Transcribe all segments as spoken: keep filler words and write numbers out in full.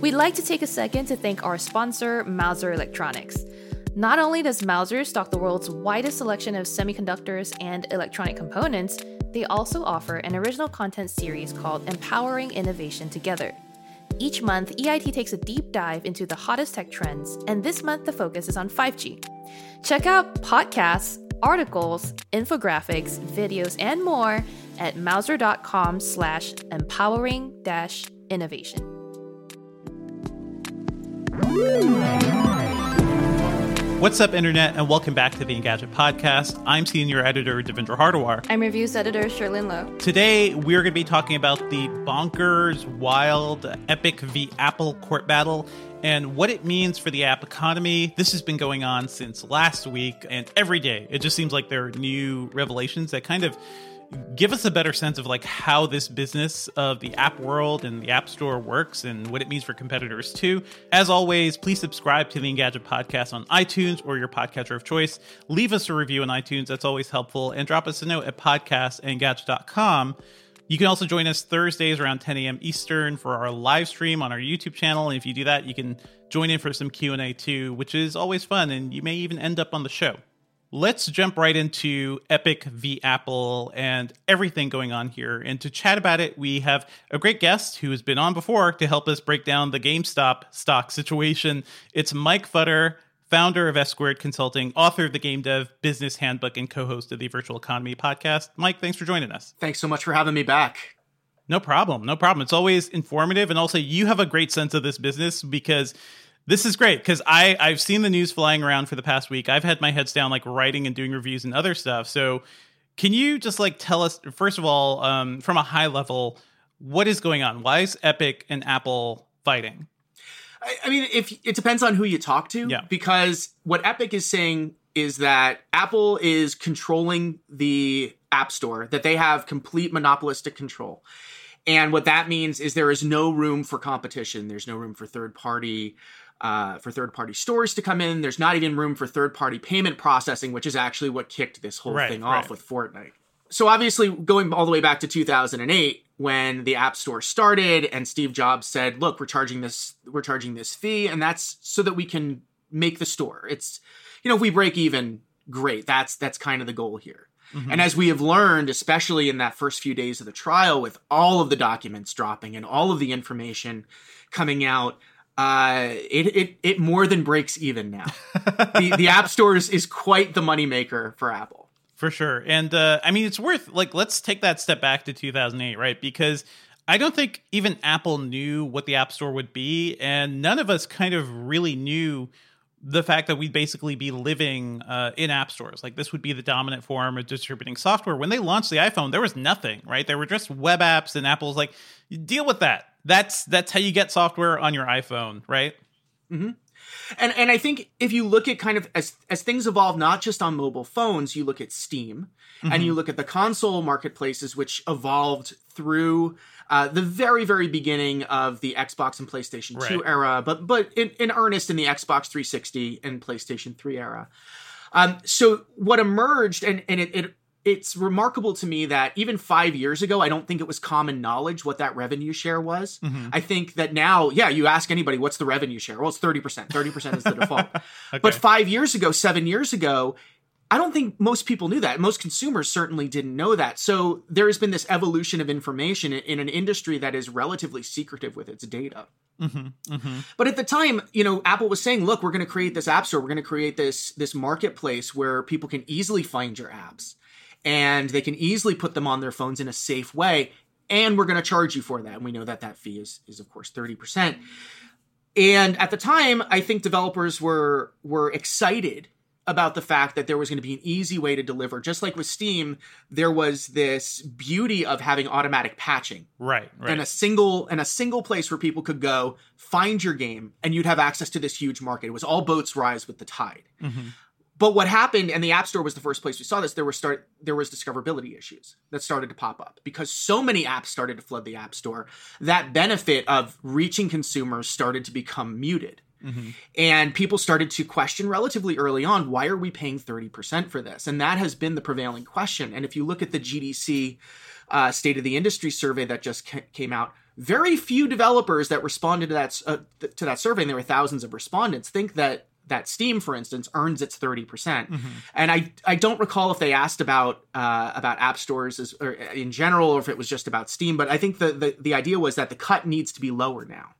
We'd like to take a second to thank our sponsor, Mouser Electronics. Not only does Mouser stock the world's widest selection of semiconductors and electronic components, they also offer an original content series called Empowering Innovation Together. Each month, E I T takes a deep dive into the hottest tech trends, and this month the focus is on five G. Check out podcasts, articles, infographics, videos, and more at mouser.com slash empowering dash innovation. What's up, Internet, and welcome back to the Engadget Podcast. I'm Senior Editor Devendra Hardawar. I'm Reviews Editor Sherlyn Lowe. Today, we're going to be talking about the bonkers, wild, Epic v. Apple court battle and what it means for the app economy. This has been going on since last week, and every day it just seems like there are new revelations that kind of give us a better sense of like how this business of the app world and the App Store works and what it means for competitors too. As always, please subscribe to the Engadget Podcast on iTunes or your podcatcher of choice. Leave us a review on iTunes. That's always helpful. And drop us a note at podcast at engadget dot com. You can also join us Thursdays around ten a.m. Eastern for our live stream on our YouTube channel. And if you do that, you can join in for some Q and A too, which is always fun. And you may even end up on the show. Let's jump right into Epic v. Apple and everything going on here. And to chat about it, we have a great guest who has been on before to help us break down the GameStop stock situation. It's Mike Futter, founder of S Squared Consulting, author of the Game Dev Business Handbook, and co-host of the Virtual Economy podcast. Mike, thanks for joining us. Thanks so much for having me back. No problem. No problem. It's always informative. And also, you have a great sense of this business because this is great because I I've seen the news flying around for the past week. I've had my heads down like writing and doing reviews and other stuff. So can you just like tell us, first of all, um, from a high level, what is going on? Why is Epic and Apple fighting? I, I mean, if it depends on who you talk to, yeah. Because what Epic is saying is that Apple is controlling the App Store, that they have complete monopolistic control. And what that means is there is no room for competition. There's no room for third party Uh, for third-party stores to come in. There's not even room for third-party payment processing, which is actually what kicked this whole right, thing right. off with Fortnite. So obviously, going all the way back to two thousand eight, when the App Store started and Steve Jobs said, look, we're charging this, we're charging this fee, and that's so that we can make the store. It's, you know, if we break even, great. That's, that's kind of the goal here. Mm-hmm. And as we have learned, especially in that first few days of the trial, with all of the documents dropping and all of the information coming out, Uh, it, it, it more than breaks even now. the, the App Store is, is quite the moneymaker for Apple. For sure. And, uh, I mean, it's worth, like, let's take that step back to two thousand eight, right? Because I don't think even Apple knew what the App Store would be. And none of us kind of really knew the fact that we'd basically be living uh, in app stores. Like, this would be the dominant form of distributing software. When they launched the iPhone, there was nothing, right? There were just web apps, and Apple's like, deal with that. That's that's how you get software on your iPhone, right? Mm-hmm. And and I think if you look at kind of as as things evolve, not just on mobile phones, you look at Steam, mm-hmm. and you look at the console marketplaces, which evolved through uh, the very, very beginning of the Xbox and PlayStation right. two era, but but in, in earnest in the Xbox three sixty and PlayStation three era. Um, so what emerged, and, and it, it it's remarkable to me that even five years ago, I don't think it was common knowledge what that revenue share was. Mm-hmm. I think that now, yeah, you ask anybody, what's the revenue share? Well, it's thirty percent. thirty percent is the default. Okay. But five years ago, seven years ago, I don't think most people knew that. Most consumers certainly didn't know that. So there has been this evolution of information in an industry that is relatively secretive with its data. Mm-hmm, mm-hmm. But at the time, you know, Apple was saying, look, we're going to create this app store. We're going to create this, this marketplace where people can easily find your apps. And they can easily put them on their phones in a safe way. And we're going to charge you for that. And we know that that fee is, is of course, thirty percent. And at the time, I think developers were were excited about the fact that there was going to be an easy way to deliver. Just like with Steam, there was this beauty of having automatic patching. Right, right. And a single, and a single place where people could go, find your game, and you'd have access to this huge market. It was all boats rise with the tide. Mm-hmm. But what happened, and the App Store was the first place we saw this, there were start there was discoverability issues that started to pop up because so many apps started to flood the App Store. That benefit of reaching consumers started to become muted. Mm-hmm. And people started to question relatively early on, why are we paying thirty percent for this? And that has been the prevailing question. And if you look at the G D C uh, State of the Industry survey that just ca- came out, very few developers that responded to that uh, th- to that survey, and there were thousands of respondents, think that that Steam, for instance, earns its thirty percent. Mm-hmm. And I I don't recall if they asked about uh, about app stores as, or in general, or if it was just about Steam. But I think the, the the idea was that the cut needs to be lower now.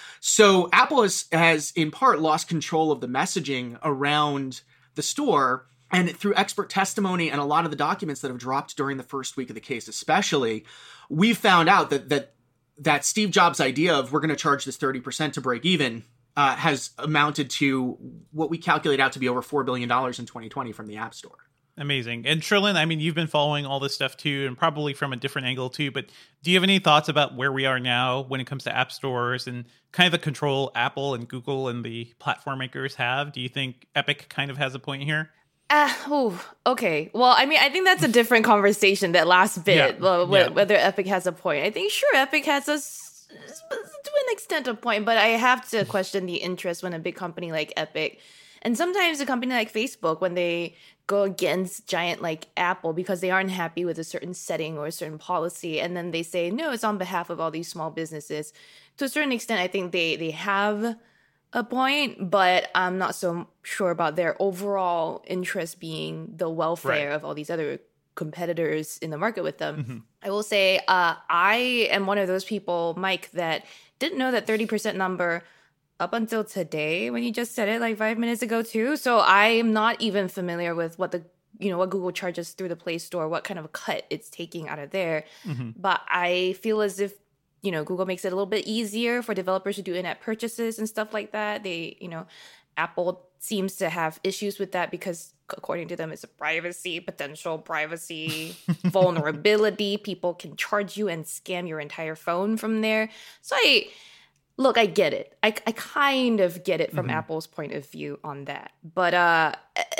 So Apple has has in part lost control of the messaging around the store. And through expert testimony and a lot of the documents that have dropped during the first week of the case, especially, we've found out that that that Steve Jobs' idea of we're going to charge this thirty percent to break even uh, has amounted to what we calculate out to be over four billion dollars in twenty twenty from the App Store. Amazing. And Cherlynn, I mean, you've been following all this stuff too, and probably from a different angle too, but do you have any thoughts about where we are now when it comes to app stores and kind of the control Apple and Google and the platform makers have? Do you think Epic kind of has a point here? Uh, oh, okay. Well, I mean, I think that's a different conversation, that last bit, yeah. well, yeah. whether Epic has a point. I think, sure, Epic has a, to an extent, a point, but I have to question the interest when a big company like Epic, and sometimes a company like Facebook, when they go against giant like Apple because they aren't happy with a certain setting or a certain policy, and then they say, no, it's on behalf of all these small businesses. To a certain extent, I think they, they have a point, but I'm not so sure about their overall interest being the welfare right. of all these other competitors in the market with them. Mm-hmm. I will say uh, I am one of those people, Mike, that didn't know that thirty percent number up until today when you just said it like five minutes ago too. So I am not even familiar with what the you know what Google charges through the Play Store, what kind of a cut it's taking out of there. Mm-hmm. But I feel as if you know, Google makes it a little bit easier for developers to do in-app purchases and stuff like that. They, you know, Apple seems to have issues with that because, according to them, it's a privacy, potential privacy vulnerability. People can charge you and scam your entire phone from there. So I, look, I get it. I, I kind of get it from mm-hmm. Apple's point of view on that. But uh,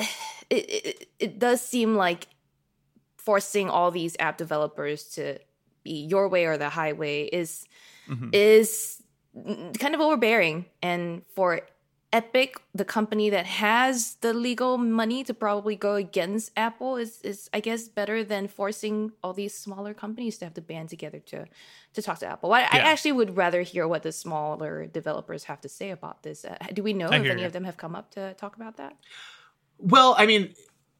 it, it, it does seem like forcing all these app developers to be your way or the highway is mm-hmm. is kind of overbearing. And for Epic, the company that has the legal money to probably go against Apple, is is I guess better than forcing all these smaller companies to have to band together to to talk to Apple. I, yeah. I actually would rather hear what the smaller developers have to say about this. Uh, do we know I if any you. of them have come up to talk about that? Well, I mean,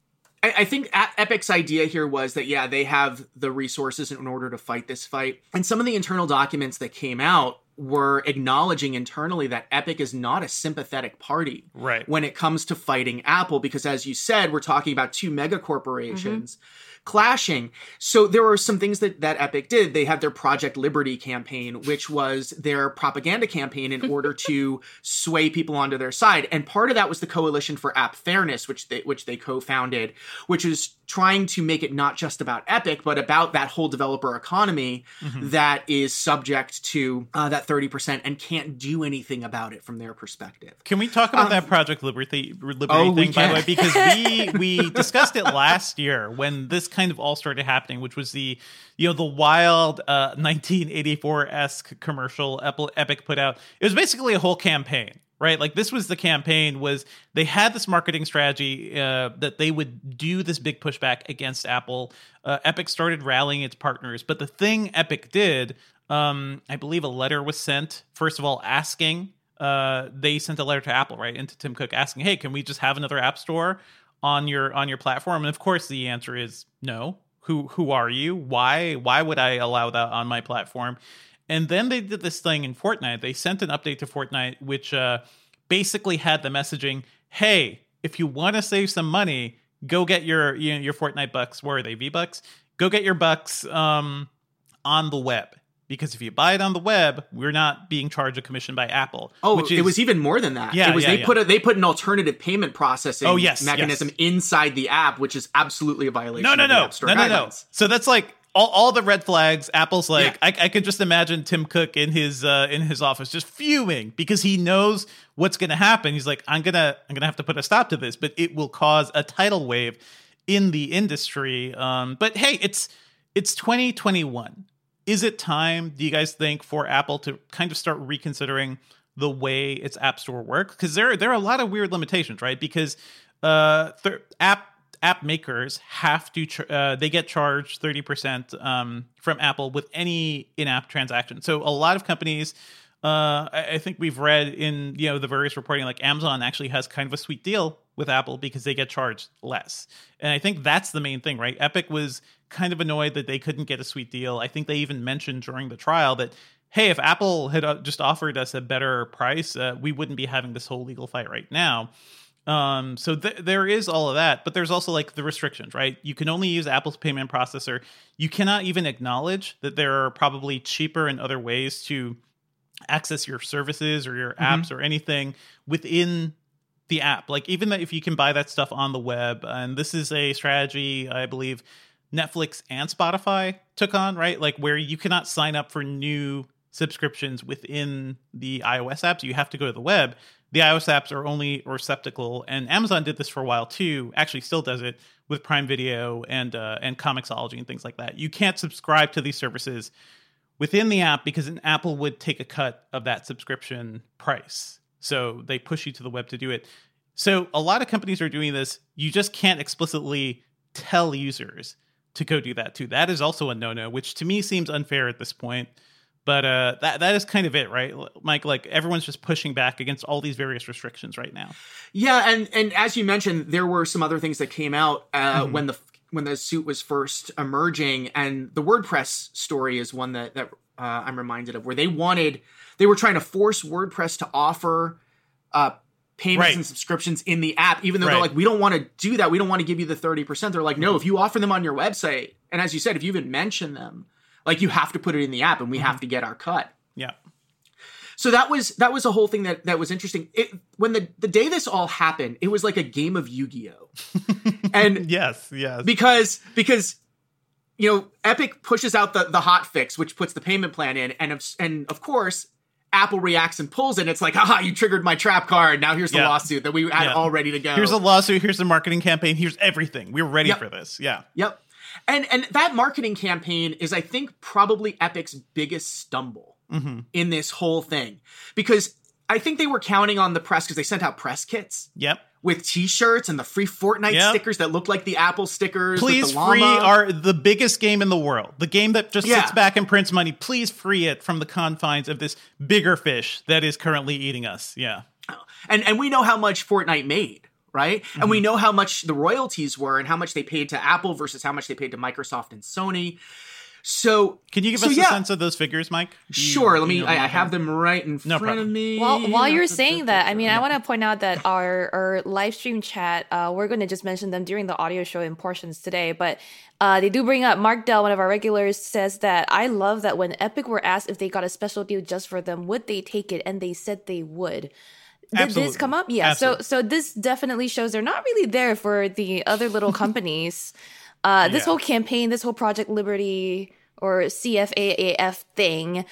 I think Epic's idea here was that, yeah, they have the resources in order to fight this fight. And some of the internal documents that came out were acknowledging internally that Epic is not a sympathetic party right. when it comes to fighting Apple, because as you said, we're talking about two mega corporations mm-hmm. clashing. So there were some things that, that Epic did. They had their Project Liberty campaign, which was their propaganda campaign in order to sway people onto their side. And part of that was the Coalition for App Fairness, which they, which they co-founded, which is trying to make it not just about Epic, but about that whole developer economy mm-hmm. that is subject to uh, that thirty percent and can't do anything about it from their perspective. Can we talk about um, that Project Liberty, Liberty oh, thing, by the way? Because we we discussed it last year when this kind of all started happening, which was the, you know, the wild uh, nineteen eighty-four-esque commercial Epic put out. It was basically a whole campaign. Right, like this was the campaign. Was they had this marketing strategy uh, that they would do this big pushback against Apple. Uh, Epic started rallying its partners, but the thing Epic did, um, I believe, a letter was sent. First of all, asking uh, they sent a letter to Apple, right, and to Tim Cook, asking, "Hey, can we just have another app store on your on your platform?" And of course, the answer is no. Who who are you? Why why would I allow that on my platform? And then they did this thing in Fortnite. They sent an update to Fortnite, which uh, basically had the messaging, hey, if you want to save some money, go get your you know, your Fortnite bucks. Where are they? V-Bucks? Go get your bucks um, on the web. Because if you buy it on the web, we're not being charged a commission by Apple. Oh, which is, it was even more than that. Yeah, it was yeah, they yeah. put a, they put an alternative payment processing oh, yes, mechanism yes. inside the app, which is absolutely a violation no, no, of the no. App Store no, no, guidelines. no. So that's like all, all the red flags. Apple's like, yeah. I, I could just imagine Tim Cook in his uh, in his office just fuming because he knows what's going to happen. He's like, I'm gonna I'm gonna have to put a stop to this, but it will cause a tidal wave in the industry. Um, but hey, it's it's twenty twenty-one. Is it time, do you guys think, for Apple to kind of start reconsidering the way its App Store works? Because there, there are a lot of weird limitations, right? Because uh, th- app app makers have to, ch- uh, they get charged thirty percent um, from Apple with any in-app transaction. So a lot of companies, uh, I, I think we've read in, you know, the various reporting, like Amazon actually has kind of a sweet deal with Apple because they get charged less. And I think that's the main thing, right? Epic was kind of annoyed that they couldn't get a sweet deal. I think they even mentioned during the trial that, hey, if Apple had uh, just offered us a better price, uh, we wouldn't be having this whole legal fight right now. Um, so th- there is all of that, but there's also like the restrictions, right? You can only use Apple's payment processor. You cannot even acknowledge that there are probably cheaper and other ways to access your services or your apps mm-hmm. or anything within the app. Like even that if you can buy that stuff on the web, and this is a strategy, I believe Netflix and Spotify took on, right? Like where you cannot sign up for new subscriptions within the iOS apps. You have to go to the web. The iOS apps are only receptacle, and Amazon did this for a while too. Actually, still does it with Prime Video and uh, and Comixology and things like that. You can't subscribe to these services within the app because an Apple would take a cut of that subscription price. So they push you to the web to do it. So a lot of companies are doing this. You just can't explicitly tell users to go do that too. That is also a no-no, which to me seems unfair at this point. But uh, that that is kind of it, right, Mike? Like everyone's just pushing back against all these various restrictions right now. Yeah, and and as you mentioned, there were some other things that came out uh, mm-hmm. when the when the suit was first emerging, and the WordPress story is one that that uh, I'm reminded of, where they wanted they were trying to force WordPress to offer uh, payments right. and subscriptions in the app, even though right. they're like, we don't want to do that, we don't want to give you the thirty percent. They're like, no, if you offer them on your website, and as you said, if you even mention them, like you have to put it in the app, and we mm-hmm. have to get our cut. Yeah. So that was that was a whole thing that that was interesting. It, when the the day this all happened, it was like a game of Yu-Gi-Oh. And yes, yes, because because you know Epic pushes out the the hot fix, which puts the payment plan in, and of, and of course Apple reacts and pulls it. It's like, haha, you triggered my trap card. Now here's the yeah. lawsuit that we had yeah. all ready to go. Here's a lawsuit. Here's the marketing campaign. Here's everything. We're ready yep. for this. Yeah. Yep. And and that marketing campaign is, I think, probably Epic's biggest stumble mm-hmm. in this whole thing. Because I think they were counting on the press because they sent out press kits. Yep. With T-shirts and the free Fortnite yep. stickers that look like the Apple stickers. Please with the llama. free our the biggest game in the world. The game that just yeah. sits back and prints money. Please free it from the confines of this bigger fish that is currently eating us. Yeah. And and we know how much Fortnite made. Right. Mm-hmm. And we know how much the royalties were and how much they paid to Apple versus how much they paid to Microsoft and Sony. So can you give so us yeah. a sense of those figures, Mike? Do sure. You, let me, you know, I, I have them right in no front problem. of me. While, while you're saying that, I mean, I want to point out that our, our live stream chat, uh, we're going to just mention them during the audio show in portions today, but uh, they do bring up Mark Dell, one of our regulars, says that I love that when Epic were asked if they got a special deal just for them, would they take it? And they said they would. Did Absolutely. this come up? Yeah. Absolutely. So so this definitely shows they're not really there for the other little companies. Uh, this yeah. whole campaign, this whole Project Liberty or C F A A F thing,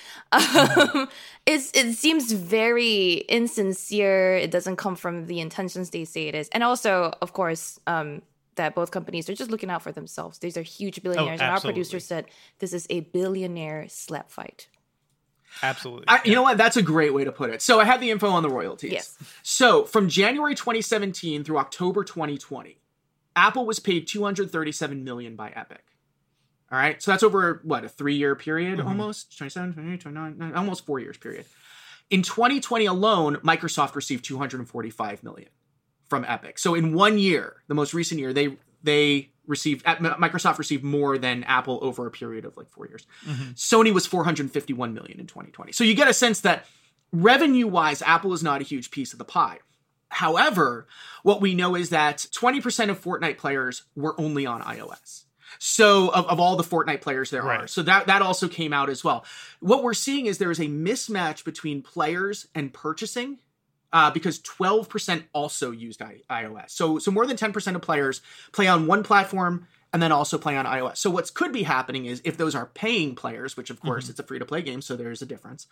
um, is it seems very insincere. It doesn't come from the intentions they say it is. And also, of course, um, that both companies are just looking out for themselves. These are huge billionaires. Oh, and our producer said this is a billionaire slap fight. Absolutely. I, you yeah. know what? That's a great way to put it. So I have the info on the royalties. Yes. So from January twenty seventeen through October twenty twenty, Apple was paid two hundred thirty-seven million dollars by Epic. All right. So that's over, what, a three-year period mm-hmm. almost? twenty-seven, twenty-eight, twenty-nine, almost four years period. In twenty twenty alone, Microsoft received two hundred forty-five million dollars from Epic. So in one year, the most recent year, they they received, Microsoft received more than Apple over a period of like four years. Mm-hmm. Sony was four hundred fifty-one million dollars in twenty twenty. So you get a sense that revenue-wise, Apple is not a huge piece of the pie. However, what we know is that twenty percent of Fortnite players were only on iOS. So of, of all the Fortnite players there right. are. So that, that also came out as well. What we're seeing is there is a mismatch between players and purchasing. Uh, because twelve percent also used I- iOS. So so more than ten percent of players play on one platform and then also play on iOS. So what could be happening is if those are paying players, which of course mm-hmm. it's a free-to-play game, so there's a difference.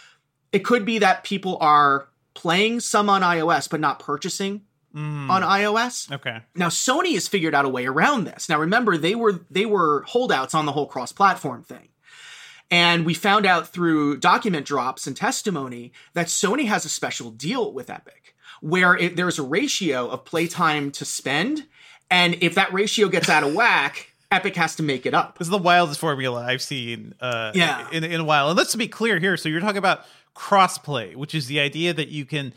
It could be that people are playing some on iOS but not purchasing mm. on iOS. Okay. Now Sony has figured out a way around this. Now remember, they were they were holdouts on the whole cross-platform thing. And we found out through document drops and testimony that Sony has a special deal with Epic, where it, there's a ratio of playtime to spend, And if that ratio gets out of whack, Epic has to make it up. This is the wildest formula I've seen uh, yeah. in, in a while. And let's be clear here. So you're talking about crossplay, which is the idea that you can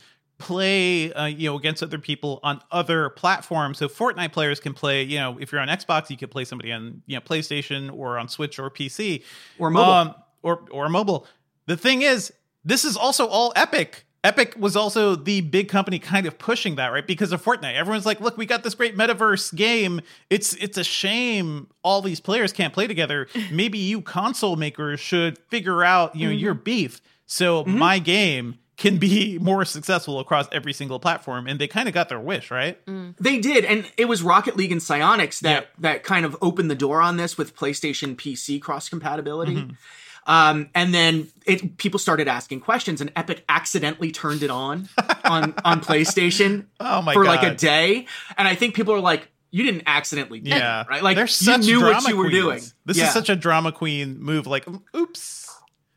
play uh, you know, against other people on other platforms. So Fortnite players can play, you know, if you're on Xbox, you can play somebody on, you know, PlayStation or on Switch or P C. Or mobile. Um, or, or mobile. The thing is, this is also all Epic. Epic was also the big company kind of pushing that, right? Because of Fortnite. Everyone's like, look, we got this great metaverse game. It's it's a shame all these players can't play together. Maybe you console makers should figure out, you know, mm-hmm. your beef. So mm-hmm. my game can be more successful across every single platform. And they kind of got their wish, right? Mm. They did. And it was Rocket League and Psyonix that, yep. that kind of opened the door on this with PlayStation P C cross-compatibility. Mm-hmm. Um, and then it, people started asking questions, and Epic accidentally turned it on on, on PlayStation oh my for God. like a day. And I think people are like, you didn't accidentally do yeah. it, right? Like, They're you knew what you were queens. doing. This yeah. is such a drama queen move. Like, oops.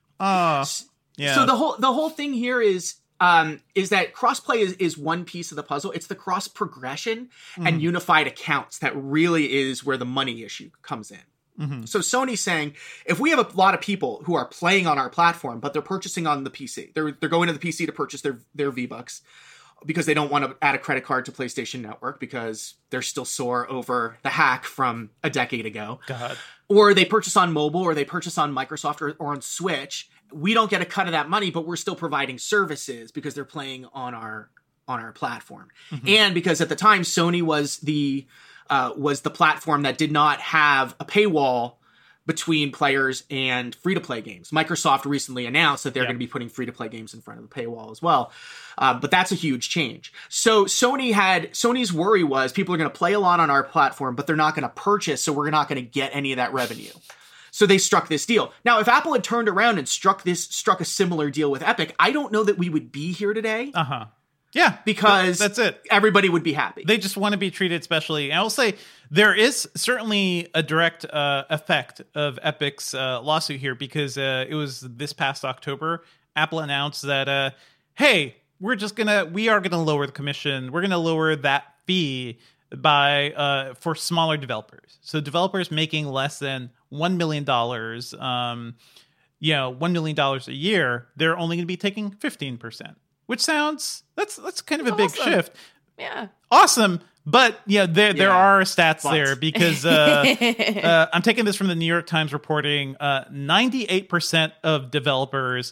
Uh, yeah. So the whole the whole thing here is um, is that crossplay is, is one piece of the puzzle. It's the cross progression mm. and unified accounts that really is where the money issue comes in. Mm-hmm. So Sony's saying, if we have a lot of people who are playing on our platform, but they're purchasing on the P C, they're they're going to the P C to purchase their, their V-Bucks because they don't want to add a credit card to PlayStation Network because they're still sore over the hack from a decade ago. God. Or they purchase on mobile, or they purchase on Microsoft or, or on Switch. We don't get a cut of that money, but we're still providing services because they're playing on our on our platform. Mm-hmm. And because at the time, Sony was the Uh, was the platform that did not have a paywall between players and free-to-play games. Microsoft recently announced that they're yeah. going to be putting free-to-play games in front of the paywall as well. Uh, but that's a huge change. So Sony had Sony's worry was people are going to play a lot on our platform, but they're not going to purchase, so we're not going to get any of that revenue. So they struck this deal. Now, if Apple had turned around and struck this struck a similar deal with Epic, I don't know that we would be here today. Uh-huh. Yeah, because that's it. Everybody would be happy. They just want to be treated specially. And I will say there is certainly a direct uh, effect of Epic's uh, lawsuit here because uh, it was this past October. Apple announced that, uh, hey, we're just gonna we are gonna lower the commission. We're gonna lower that fee by uh, for smaller developers. So developers making less than one million dollars, um, you know, one million dollars a year, they're only going to be taking fifteen percent. Which sounds that's that's kind of that's a big awesome. shift. Yeah, awesome. But yeah, there there yeah. are stats but. there because uh, uh, I'm taking this from the New York Times reporting. Uh, ninety-eight percent of developers,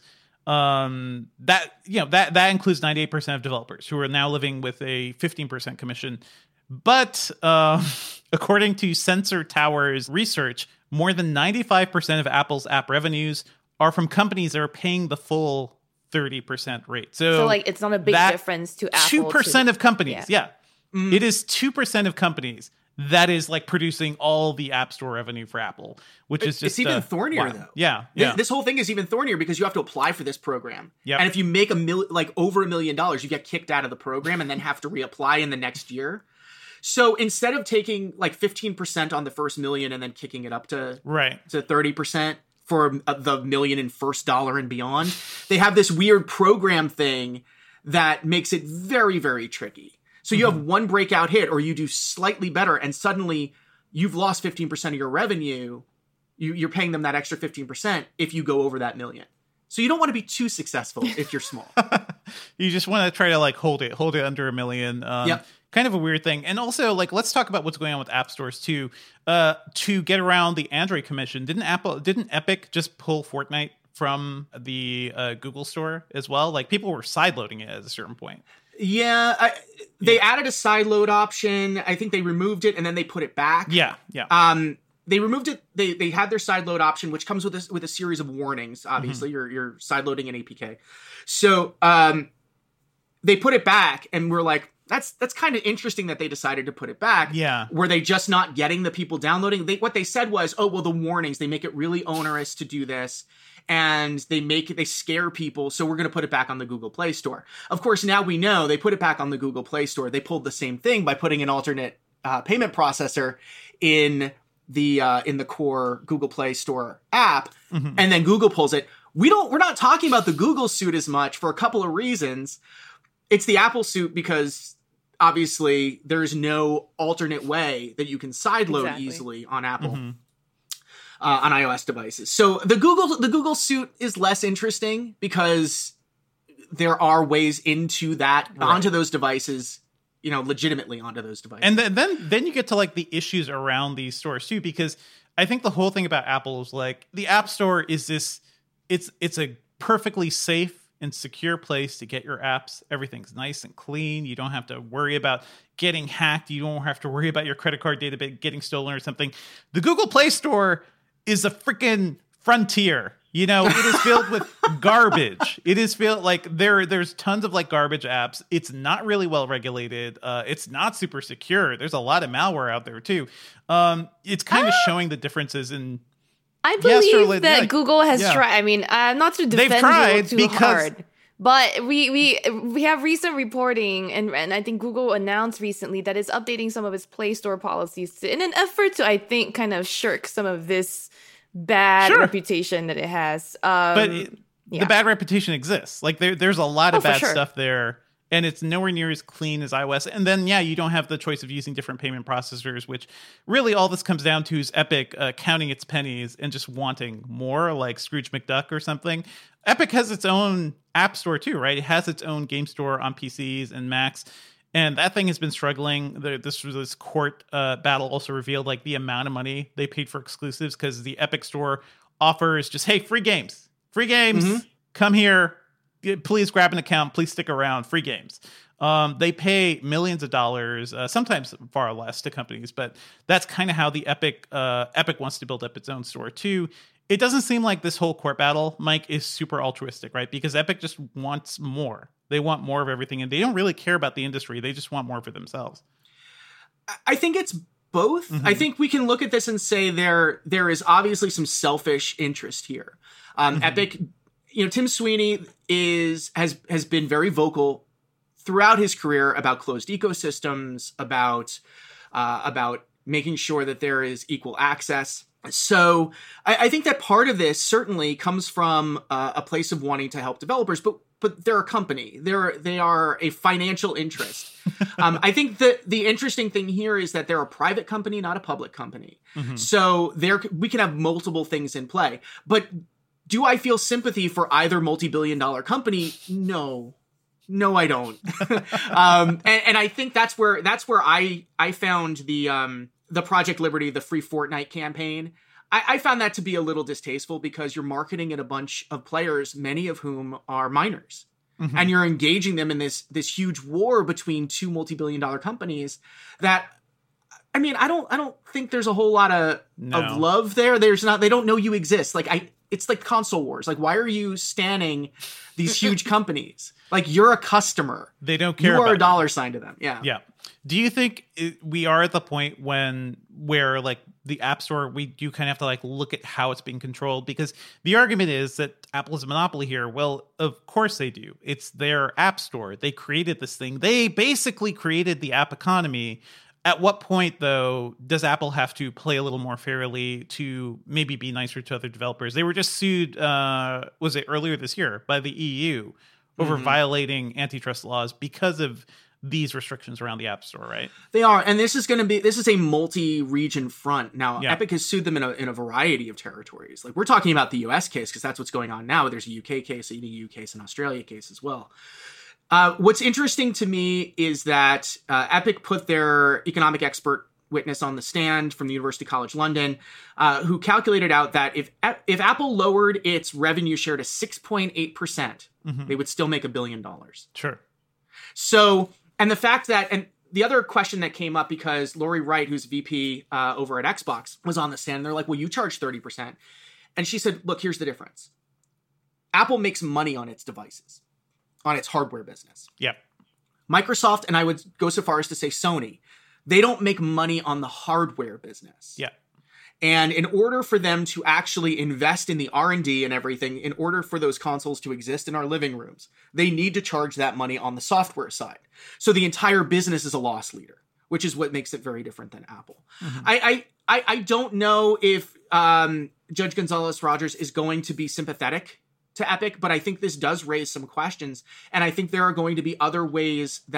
um, that you know that that includes ninety-eight percent of developers who are now living with a fifteen percent commission. But uh, according to Sensor Tower's research, more than ninety-five percent of Apple's app revenues are from companies that are paying the full thirty percent rate. So, so like it's not a big difference to Apple. two percent to, of companies. Yeah. yeah. Mm. It is two percent of companies that is like producing all the App Store revenue for Apple, which it, is just it's even uh, thornier wow. though. Yeah. Yeah. This, this whole thing is even thornier because you have to apply for this program. Yep. And if you make a mil- like over a million dollars, you get kicked out of the program and then have to reapply in the next year. So instead of taking like fifteen percent on the first million and then kicking it up to right to thirty percent for the million and first dollar and beyond, they have this weird program thing that makes it very, very tricky. So you mm-hmm. have one breakout hit or you do slightly better and suddenly you've lost fifteen percent of your revenue. You, you're paying them that extra fifteen percent if you go over that million. So you don't want to be too successful if you're small. You just want to try to like hold it, hold it under a million. Um, yep. Kind of a weird thing. And also, like, let's talk about what's going on with app stores too. Uh, to get around the Android commission, didn't Apple, didn't Epic just pull Fortnite from the uh, Google store as well? Like, people were sideloading it at a certain point. Yeah, I, they yeah. added a sideload option. I think they removed it and then they put it back. Yeah, yeah. Um, they removed it. They they had their sideload option, which comes with a, with a series of warnings. Obviously, mm-hmm. you're you're sideloading an A P K. So um, they put it back, and we're like, that's that's kind of interesting that they decided to put it back. Yeah. Were they just not getting the people downloading? They, what they said was, oh, well, the warnings, they make it really onerous to do this. And they make it, they scare people. So we're going to put it back on the Google Play Store. Of course, now we know they put it back on the Google Play Store. They pulled the same thing by putting an alternate uh, payment processor in the uh, in the core Google Play Store app. Mm-hmm. And then Google pulls it. We don't, we're not talking about the Google suit as much for a couple of reasons. It's the Apple suit because obviously there's no alternate way that you can sideload Exactly. easily on Apple. Mm-hmm. Uh, on iOS devices. So the Google the Google suit is less interesting because there are ways into that Right. onto those devices, you know, legitimately onto those devices. And then, then then you get to like the issues around these stores too, because I think the whole thing about Apple is like the App Store is this it's it's a perfectly safe and secure place to get your apps. Everything's nice and clean. You don't have to worry about getting hacked. You don't have to worry about your credit card data getting stolen or something. The Google Play Store is a freaking frontier. You know, it is filled with garbage. It is filled like there. There's tons of like garbage apps. It's not really well regulated. Uh, it's not super secure. There's a lot of malware out there too. Um, it's kind of showing the differences in. I believe Yeah, sure, that yeah, Google has yeah. tried. I mean, uh, not to They've defend tried Google too because- hard, but we we we have recent reporting, and and I think Google announced recently that it's updating some of its Play Store policies to, in an effort to, I think, kind of shirk some of this bad Sure. reputation that it has. Um, But it, yeah. the bad reputation exists. Like there, there's a lot of Oh, for bad sure. stuff there, and it's nowhere near as clean as iOS. And then, yeah, you don't have the choice of using different payment processors, which really all this comes down to is Epic uh, counting its pennies and just wanting more, like Scrooge McDuck or something. Epic has its own app store too, right? It has its own game store on P Cs and Macs. And that thing has been struggling. The, this this court uh, battle also revealed like the amount of money they paid for exclusives because the Epic Store offers just, hey, free games, free games, Mm-hmm. come here, Get- please grab an account, please stick around, free games. Um, they pay millions of dollars, uh, sometimes far less to companies, but that's kind of how the Epic uh, Epic wants to build up its own store too. It doesn't seem like this whole court battle, Mike, is super altruistic, right? Because Epic just wants more. They want more of everything, and they don't really care about the industry. They just want more for themselves. I think it's both. Mm-hmm. I think we can look at this and say there there is obviously some selfish interest here. Um, Mm-hmm. Epic, you know, Tim Sweeney is has has been very vocal throughout his career about closed ecosystems, about uh, about making sure that there is equal access. So I, I think that part of this certainly comes from uh, a place of wanting to help developers, but but they're a company. They're they are a financial interest. um, I think that the interesting thing here is that they're a private company, not a public company. Mm-hmm. So there we can have multiple things in play. But do I feel sympathy for either multi-billion dollar company? No. No, I don't. um, and, and I think that's where that's where I I found the um, the Project Liberty, the free Fortnite campaign. I, I found that to be a little distasteful because you're marketing at a bunch of players, many of whom are minors, Mm-hmm. and you're engaging them in this this huge war between two multi-billion dollar companies. That I mean, I don't I don't think there's a whole lot of No. of love there. There's not. They don't know you exist. Like I. It's like console wars. Like, why are you standing these huge companies? Like, you're a customer. They don't care You are about a dollar sign to them. Yeah. Yeah. Do you think it, we are at the point when where like the App Store, we do kind of have to like look at how it's being controlled? Because the argument is that Apple is a monopoly here. Well, of course they do. It's their App Store. They created this thing. They basically created the app economy. At what point, though, does Apple have to play a little more fairly to maybe be nicer to other developers? They were just sued, uh, was it earlier this year, by the E U over Mm-hmm. violating antitrust laws because of these restrictions around the App Store, right? They are. And this is going to be, this is a multi-region front. Now, Yeah. Epic has sued them in a, in a variety of territories. Like, we're talking about the U S case because that's what's going on now. There's a U K case, a E U case, an Australia case as well. Uh, what's interesting to me is that uh, Epic put their economic expert witness on the stand from the University College London, uh, who calculated out that if if Apple lowered its revenue share to six point eight percent, Mhm. they would still make a billion dollars. Sure. So, and the fact that, and the other question that came up because Lori Wright, who's V P uh, over at Xbox, was on the stand. And they're like, well, you charge thirty percent. And she said, look, here's the difference. Apple makes money on its devices, on its hardware business. Yep. Microsoft, and I would go so far as to say Sony, they don't make money on the hardware business. Yeah. And in order for them to actually invest in the R and D and everything, in order for those consoles to exist in our living rooms, they need to charge that money on the software side. So the entire business is a loss leader, which is what makes it very different than Apple. Mm-hmm. I, I, I I don't know if um, Judge Gonzalez-Rogers is going to be sympathetic to Epic, but I think this does raise some questions. And I think there are going to be other ways that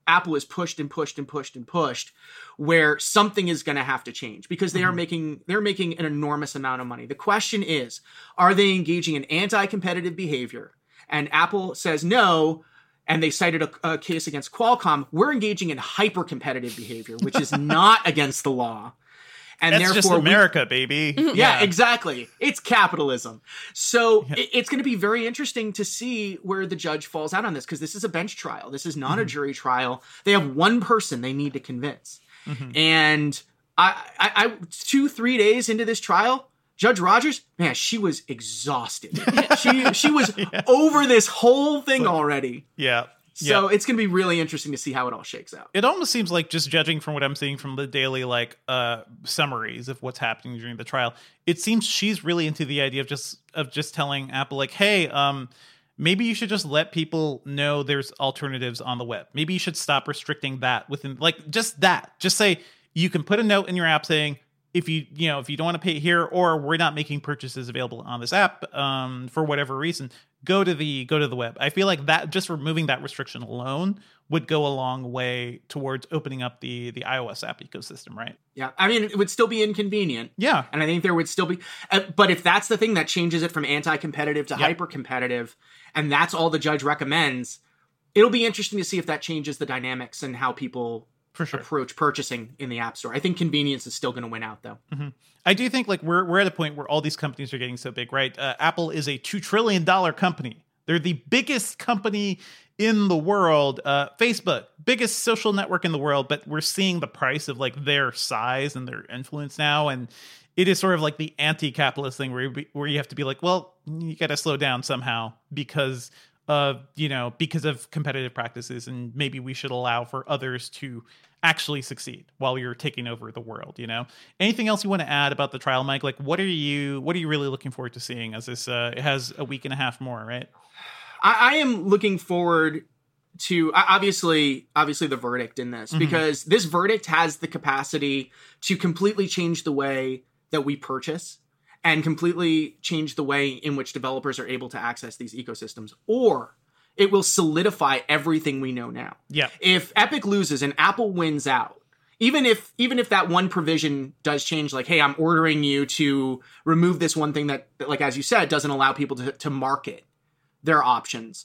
Apple is pushed and pushed and pushed and pushed, where something is going to have to change because they mm-hmm. are making they're making an enormous amount of money. The question is, are they engaging in anti-competitive behavior? And Apple says no, and they cited a, a case against Qualcomm. We're engaging in hyper-competitive behavior, which is not against the law. And That's therefore, just America, we, baby. Yeah, yeah, exactly. It's capitalism. So yeah. it, it's going to be very interesting to see where the judge falls out on this, because this is a bench trial. This is not mm-hmm. a jury trial. They have one person they need to convince. Mm-hmm. And I, I, I, two, three days into this trial, Judge Rogers, man, she was exhausted. she she was yeah. over this whole thing but, already. Yeah. So yeah. it's going to be really interesting to see how it all shakes out. It almost seems like, just judging from what I'm seeing from the daily like uh, summaries of what's happening during the trial, it seems she's really into the idea of just of just telling Apple like, hey, um, maybe you should just let people know there's alternatives on the web. Maybe you should stop restricting that within, like, just that. Just say you can put a note in your app saying, if you, you know, if you don't want to pay here, or we're not making purchases available on this app um, for whatever reason, go to the go to the web. I feel like that, just removing that restriction alone would go a long way towards opening up the the iOS app ecosystem, right? Yeah, I mean, it would still be inconvenient. Yeah, and I think there would still be, uh, but if that's the thing that changes it from anti-competitive to yep. hyper-competitive, and that's all the judge recommends, it'll be interesting to see if that changes the dynamics and how people For sure. approach purchasing in the App Store. I think convenience is still going to win out, though. Mm-hmm. I do think like we're we're at a point where all these companies are getting so big, right? Uh, Apple is a two trillion dollars company. They're the biggest company in the world. Uh, Facebook, biggest social network in the world, but we're seeing the price of like their size and their influence now, and it is sort of like the anti-capitalist thing where you, be, where you have to be like, well, you got to slow down somehow because of, you know, because of competitive practices, and maybe we should allow for others to actually succeed while you're taking over the world, you know? Anything else you want to add about the trial, Mike? Like, what are you, what are you really looking forward to seeing as this, uh, it has a week and a half more, right? I, I am looking forward to, obviously, obviously the verdict in this, mm-hmm. because this verdict has the capacity to completely change the way that we purchase and completely change the way in which developers are able to access these ecosystems, or it will solidify everything we know now. Yeah. If Epic loses and Apple wins out, even if even if that one provision does change, like, hey, I'm ordering you to remove this one thing that, that like, as you said, doesn't allow people to, to market their options.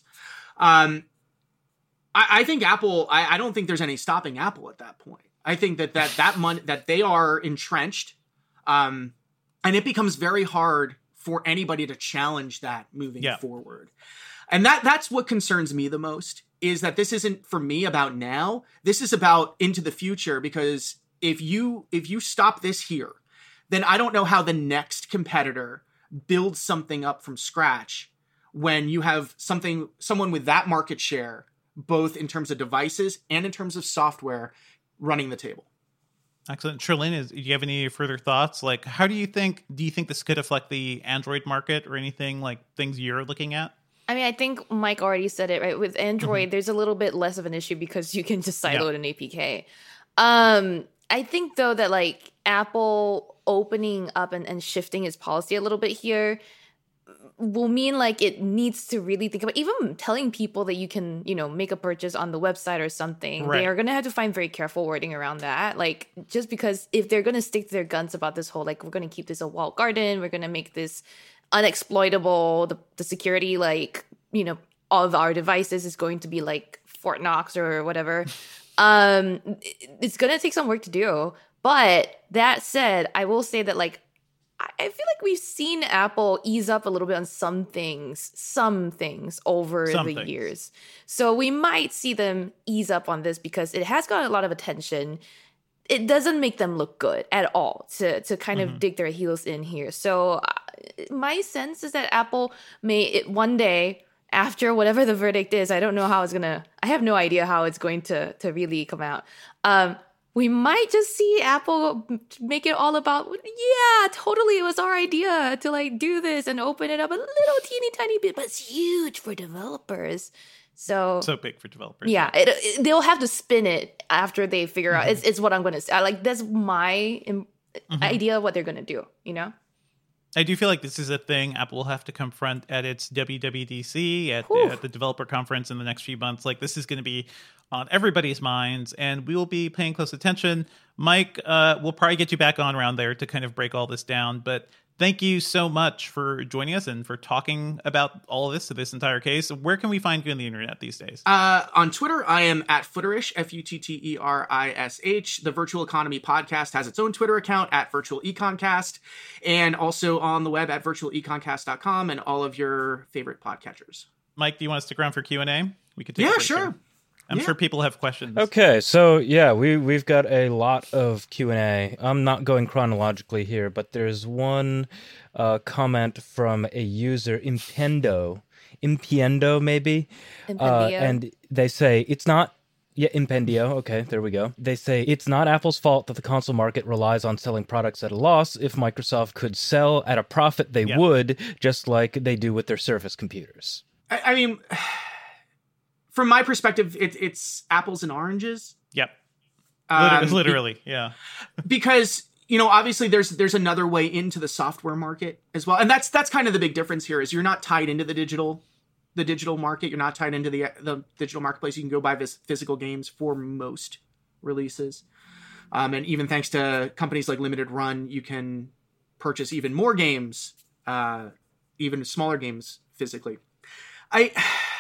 Um, I, I think Apple, I, I don't think there's any stopping Apple at that point. I think that that, that money, that they are entrenched, um, and it becomes very hard for anybody to challenge that moving yeah. forward. And that that's what concerns me the most, is that this isn't for me about now. This is about into the future, because if you if you stop this here, then I don't know how the next competitor builds something up from scratch when you have something someone with that market share, both in terms of devices and in terms of software, running the table. Excellent. Cherlynn, is, do you have any further thoughts? Like, how do you think, do you think this could affect the Android market or anything, like things you're looking at? I mean, I think Mike already said it, right? With Android, mm-hmm. there's a little bit less of an issue because you can just sideload yeah. an A P K. Um, I think, though, that like Apple opening up and, and shifting its policy a little bit here will mean like it needs to really think about, even telling people that you can, you know, make a purchase on the website or something. Right. They are going to have to find very careful wording around that. Like, just because if they're going to stick to their guns about this whole, like, we're going to keep this a walled garden, we're going to make this unexploitable, the, the security, like, you know, of our devices is going to be like Fort Knox or whatever. um, it's going to take some work to do. But that said, I will say that, like, I feel like we've seen Apple ease up a little bit on some things, some things over some the things. years. So we might see them ease up on this because it has gotten a lot of attention. It doesn't make them look good at all to, to kind mm-hmm. of dig their heels in here. So uh, my sense is that Apple may it, one day, after whatever the verdict is, I don't know how it's going to, I have no idea how it's going to, to really come out. Um, We might just see Apple make it all about, yeah, totally, it was our idea to like do this and open it up a little teeny tiny bit, but it's huge for developers. So so big for developers. Yeah, it, it, they'll have to spin it after they figure mm-hmm. out. It's, it's what I'm going to say. I, like, that's my mm-hmm. idea of what they're going to do, you know? I do feel like this is a thing Apple will have to confront at its W W D C, at, at the developer conference in the next few months. Like, this is going to be on everybody's minds, and we will be paying close attention. Mike, uh, we'll probably get you back on around there to kind of break all this down, but thank you so much for joining us and for talking about all of this to this entire case. Where can we find you on the internet these days? Uh, on Twitter, I am at Futterish, F U T T E R I S H. The Virtual Economy Podcast has its own Twitter account at Virtual Econcast, and also on the web at virtual econcast dot com and all of your favorite podcatchers. Mike, do you want to stick around for Q and A? We could take Yeah, a break sure. here. I'm yeah. sure people have questions. Okay, so yeah, we, we've got a lot of Q and A. I'm not going chronologically here, but there's one uh, comment from a user, Impendo, Impiendo maybe, uh, Impendio. and they say, it's not, yeah, Impendio, okay, there we go. They say, it's not Apple's fault that the console market relies on selling products at a loss. If Microsoft could sell at a profit, they Yeah. would, just like they do with their Surface computers. I, I mean... From my perspective, it, it's apples and oranges. Yep. Um, Literally, literally yeah. because, you know, obviously there's there's another way into the software market as well. And that's that's kind of the big difference here is you're not tied into the digital the digital market. You're not tied into the the digital marketplace. You can go buy this physical games for most releases. Um, and even thanks to companies like Limited Run, you can purchase even more games, uh, even smaller games physically. I...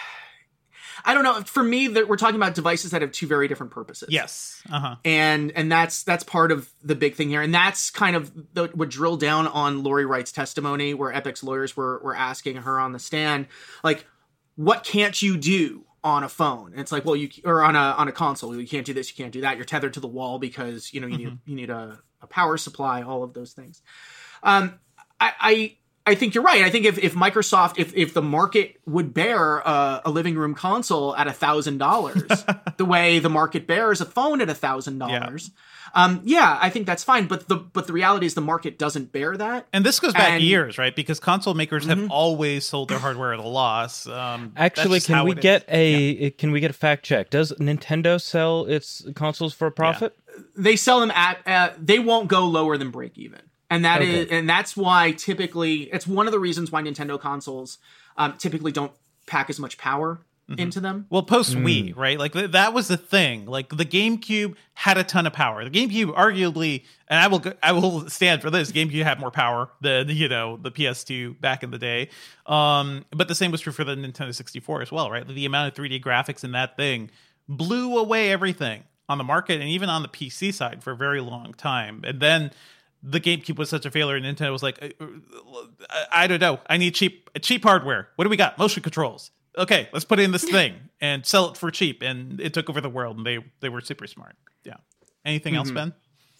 I don't know. For me, that we're talking about devices that have two very different purposes. Yes. Uh-huh. And and that's that's part of the big thing here. And that's kind of the, what drilled down on Lori Wright's testimony, where Epic's lawyers were were asking her on the stand, like, what can't you do on a phone? And it's like, well, you or on a on a console, you can't do this, you can't do that. You're tethered to the wall because you know you mm-hmm. need you need a, a power supply, all of those things. Um, I. I I think you're right. I think if, if Microsoft, if, if the market would bear a, a living room console at a thousand dollars, the way the market bears a phone at a thousand dollars, um, yeah, I think that's fine. But the but the reality is the market doesn't bear that. And this goes back And- years, right? Because console makers Mhm. have always sold their hardware at a loss. Um, that's Actually, just can how we it is. get a can we get a fact check? Does Nintendo sell its consoles for a profit? They sell them at uh, they won't go lower than break even. And that Okay. is, and that's why typically it's one of the reasons why Nintendo consoles um, typically don't pack as much power Mm-hmm. into them. Well, post Mm. Wii, right? Like th- that was the thing. Like the GameCube had a ton of power. The GameCube, arguably, and I will go, I will stand for this. GameCube had more power than you know the P S two back in the day. Um, but the same was true for the Nintendo sixty-four as well, right? The amount of three D graphics in that thing blew away everything on the market and even on the P C side for a very long time. And then the GameCube was such a failure, and Nintendo was like, I, I don't know, I need cheap cheap hardware. What do we got? Motion controls. Okay, let's put it in this thing and sell it for cheap. And it took over the world, and they they were super smart. Yeah. Anything else, Ben?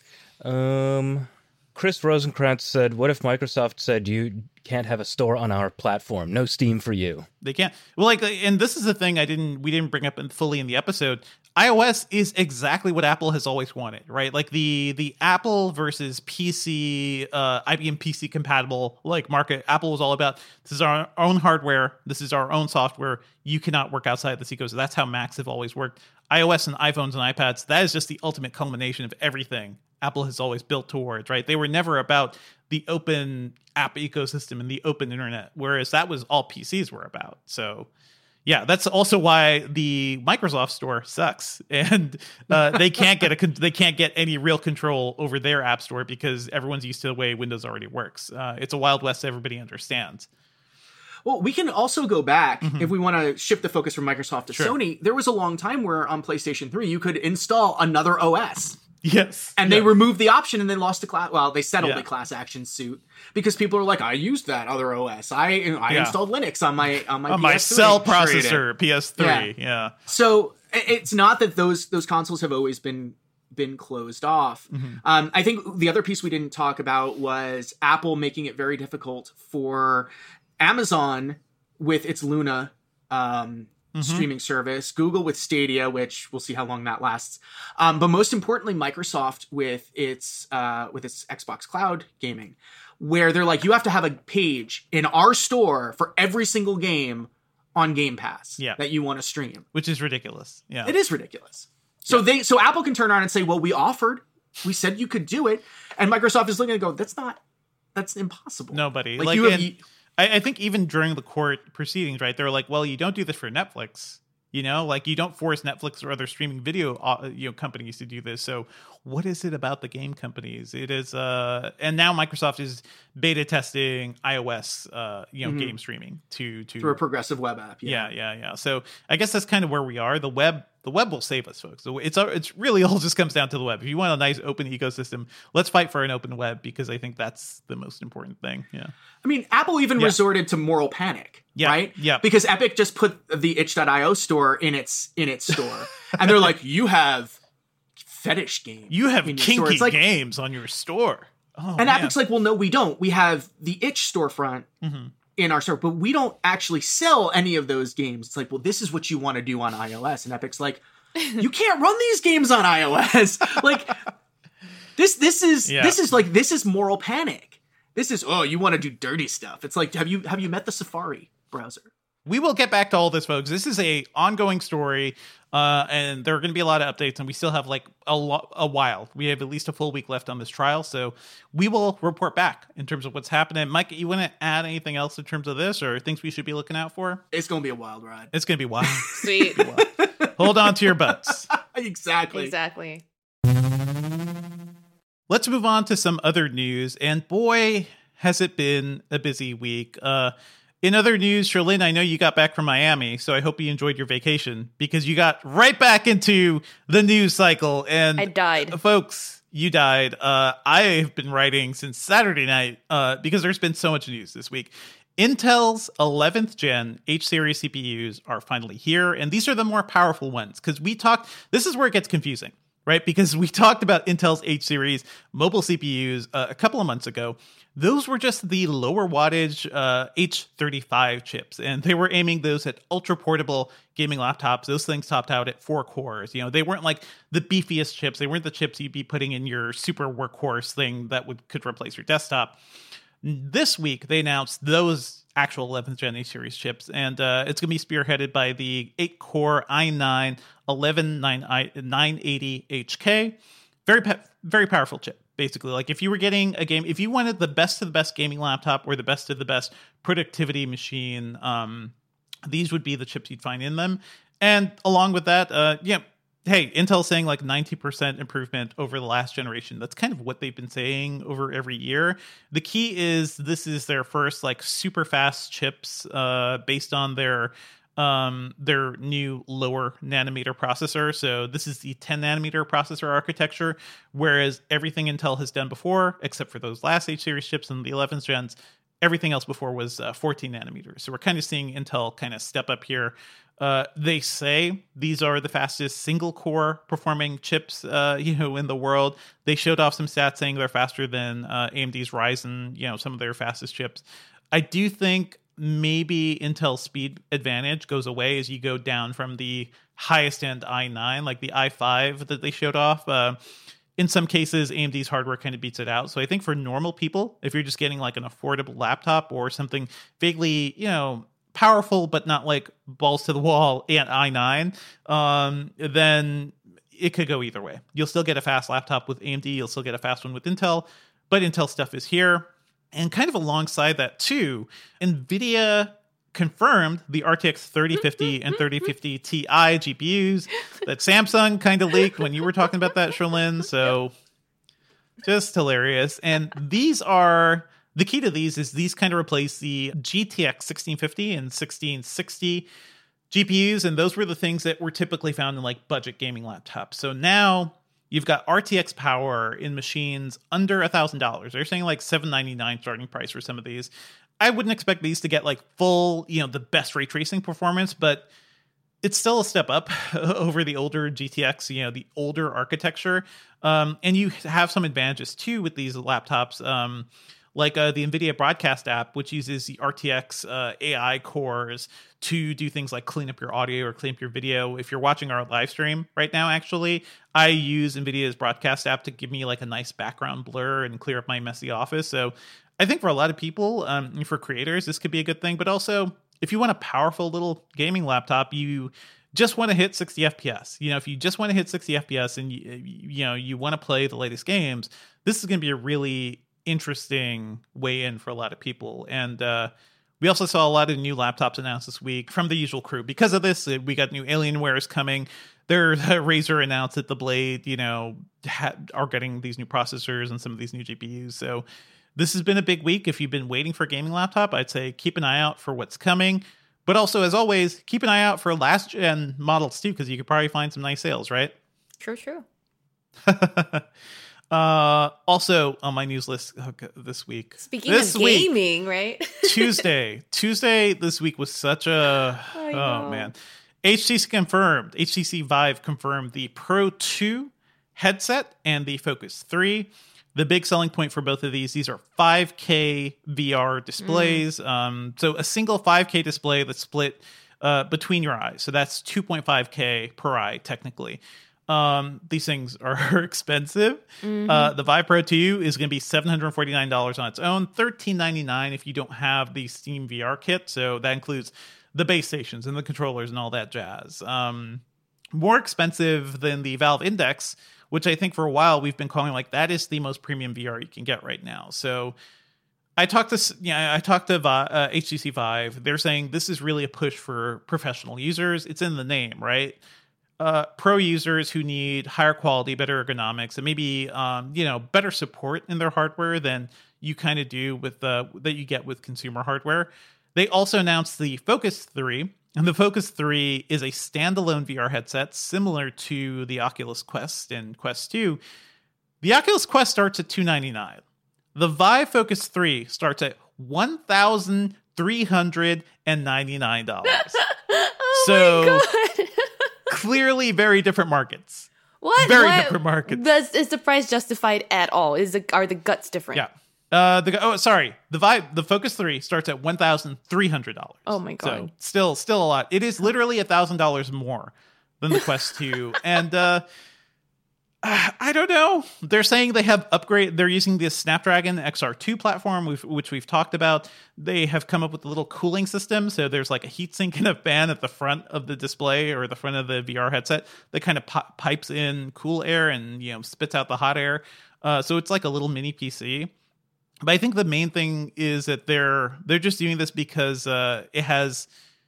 Um, Chris Rosenkrantz said, "What if Microsoft said you can't have a store on our platform? No Steam for you." They can't. Well, like, and this is the thing I didn't we didn't bring up in, fully in the episode. iOS is exactly what Apple has always wanted, right? Like the the Apple versus P C, uh, I B M P C compatible like market. Apple was all about this is our own hardware, this is our own software. You cannot work outside this ecosystem. That's how Macs have always worked. iOS and iPhones and iPads, that is just the ultimate culmination of everything Apple has always built towards, right? They were never about the open app ecosystem and the open internet, whereas that was all P Cs were about. So yeah, that's also why the Microsoft Store sucks, and uh, they can't get a con- they can't get any real control over their app store because everyone's used to the way Windows already works. Uh, it's a Wild West everybody understands. Well, we can also go back mm-hmm. if we want to shift the focus from Microsoft to Sure. Sony. There was a long time where on PlayStation three you could install another O S. Yes, And yeah. they removed the option and then lost a class. Well, they settled Yeah. the class action suit because people are like, I used that other O S. I I Yeah. installed Linux on my on my on P my S three. cell Trade it. processor P S three. Yeah. Yeah, So i- it's not that those those consoles have always been been closed off. Mm-hmm. Um, I think the other piece we didn't talk about was Apple making it very difficult for Amazon with its Luna um, Mhm. streaming service, Google with Stadia, which we'll see how long that lasts. Um, but most importantly, Microsoft with its uh, with its Xbox Cloud gaming, where they're like, you have to have a page in our store for every single game on Game Pass Yeah. that you want to stream. which is ridiculous. Yeah, It is ridiculous. So they so Apple can turn around and say, well, we offered, we said you could do it, and Microsoft is looking and go, that's not that's impossible. Nobody. Like, Like, you have, and you- I, I think even during the court proceedings, right, they're like, well, you don't do this for Netflix. You know, like you don't force Netflix or other streaming video uh, you know companies to do this. So what is it about the game companies? It is, uh, and now Microsoft is beta testing iOS, uh, you know, Mhm. game streaming to to through a progressive web app. yeah, yeah, yeah. So I guess that's kind of where we are. The web, the web will save us, folks. So it's it's really all just comes down to the web. If you want a nice open ecosystem, let's fight for an open web because I think that's the most important thing. Yeah. I mean, Apple even Yeah. resorted to moral panic, Yeah, right? yeah. Because Epic just put the itch dot io store in its in its store, and they're like, "You have fetish games. You have in your store." kinky It's like, games on your store. Oh, and man. Epic's like, "Well, no, we don't. We have the itch storefront Mhm. in our store, but we don't actually sell any of those games." It's like, "Well, this is what you want to do on iOS," and Epic's like, "You can't run these games on iOS." Like this, this is Yeah. this is like this is moral panic. This is, oh, you want to do dirty stuff. It's like, have you have you met the Safari browser? We will get back to all this, folks. This is a ongoing story, uh, and there are going to be a lot of updates, and we still have like a lo- a while. We have at least a full week left on this trial, so we will report back in terms of what's happening. Mike, you want to add anything else in terms of this, or things we should be looking out for? It's going to be a wild ride. It's going to be wild. Sweet. Hold on to your butts. Exactly. Exactly. Let's move on to some other news, and boy, has it been a busy week. Uh, in other news, Sherlyn, I know you got back from Miami, so I hope you enjoyed your vacation because you got right back into the news cycle. And I died. uh, folks, you died. Uh, I have been writing since Saturday night uh, because there's been so much news this week. Intel's eleventh gen H-series C P Us are finally here, and these are the more powerful ones because we talked, this is where it gets confusing. Right, because we talked about Intel's H-series mobile C P Us uh, a couple of months ago. Those were just the lower wattage uh, H thirty-five chips, and they were aiming those at ultra portable gaming laptops. Those things topped out at four cores. You know, they weren't like the beefiest chips. They weren't the chips you'd be putting in your super workhorse thing that would could replace your desktop. This week, they announced those actual eleventh gen H-series chips, and uh, it's going to be spearheaded by the eight core i nine eleven nine eighty H K. Very, pe- very powerful chip, basically. Like if you were getting a game, if you wanted the best of the best gaming laptop or the best of the best productivity machine, um, these would be the chips you'd find in them. And along with that, uh, yeah, hey, Intel's saying like ninety percent improvement over the last generation. That's kind of what they've been saying over every year. The key is this is their first like super fast chips uh, based on their um, their new lower nanometer processor. So this is the ten nanometer processor architecture, whereas everything Intel has done before, except for those last H-series chips and the eleventh gens, everything else before was uh, fourteen nanometers. So we're kind of seeing Intel kind of step up here. Uh, they say these are the fastest single core performing chips, uh, you know, in the world. They showed off some stats saying they're faster than uh, A M D's Ryzen, you know, some of their fastest chips. I do think maybe Intel's speed advantage goes away as you go down from the highest end i nine, like the i five that they showed off. Uh, in some cases, A M D's hardware kind of beats it out. So I think for normal people, if you're just getting like an affordable laptop or something vaguely, you know, powerful but not like balls to the wall and i nine, um, then it could go either way. You'll still get a fast laptop with A M D. You'll still get a fast one with Intel, but Intel stuff is here. And kind of alongside that too, NVIDIA confirmed the R T X thirty fifty and thirty fifty Ti G P Us that Samsung kind of leaked when you were talking about that, Sherlyn. So just hilarious. And these are, the key to these is these kind of replace the G T X sixteen fifty and sixteen sixty G P Us. And those were the things that were typically found in like budget gaming laptops. So now you've got R T X power in machines under one thousand dollars. They're saying like seven ninety-nine starting price for some of these. I wouldn't expect these to get like full, you know, the best ray tracing performance, but it's still a step up over the older G T X, you know, the older architecture. Um, and you have some advantages too with these laptops, um, like uh, the NVIDIA Broadcast app, which uses the R T X uh, A I cores to do things like clean up your audio or clean up your video. If you're watching our live stream right now, actually, I use NVIDIA's Broadcast app to give me like a nice background blur and clear up my messy office. So I think for a lot of people, um, for creators, this could be a good thing. But also, if you want a powerful little gaming laptop, you just want to hit sixty F P S. You know, if you just want to hit sixty F P S and you, you know you want to play the latest games, this is going to be a really interesting way in for a lot of people. And uh, we also saw a lot of new laptops announced this week from the usual crew. Because of this, we got new Alienwares coming. There, Razer announced that the Blade, you know, ha- are getting these new processors and some of these new G P Us. So this has been a big week. If you've been waiting for a gaming laptop, I'd say keep an eye out for what's coming. But also, as always, keep an eye out for last-gen models, too, because you could probably find some nice sales, right? True, true. uh, also, on my news list oh, this week. Speaking this of week, gaming, right? Tuesday. Tuesday this week was such a... I oh, know. man. H T C confirmed. H T C Vive confirmed the Pro two headset and the Focus three. The big selling point for both of these, these are five K V R displays. Mm. Um, so a single five K display that's split uh, between your eyes. So that's two point five K per eye, technically. Um, these things are expensive. Mm-hmm. Uh, the Vive Pro two is going to be seven hundred forty-nine dollars on its own, thirteen ninety-nine if you don't have the Steam V R kit. So that includes the base stations and the controllers and all that jazz. Um, more expensive than the Valve Index, which I think for a while we've been calling like that is the most premium V R you can get right now. So I talked to yeah, I talked to uh, H T C Vive. They're saying this is really a push for professional users. It's in the name, right? Uh, pro users who need higher quality, better ergonomics, and maybe um, you know better support in their hardware than you kind of do with uh, that you get with consumer hardware. They also announced the Focus three. And the Focus three is a standalone V R headset similar to the Oculus Quest and Quest two. The Oculus Quest starts at two hundred ninety-nine dollars. The Vive Focus three starts at one thousand three hundred ninety-nine dollars. Oh so my God. Clearly very different markets. What? Very what? different markets. Does, is the price justified at all? Is the Are the guts different? Yeah. Uh, the oh sorry, the Vive the Focus three starts at one thousand three hundred dollars. Oh my God! So still still a lot. It is literally a thousand dollars more than the Quest two, and uh, I don't know. They're saying they have upgrade. They're using the Snapdragon X R two platform, which, which we've talked about. They have come up with a little cooling system, so there's like a heatsink and a fan at the front of the display or the front of the V R headset that kind of pi- pipes in cool air and you know spits out the hot air. Uh, so it's like a little mini P C. But I think the main thing is that they're they're just doing this because uh, it has.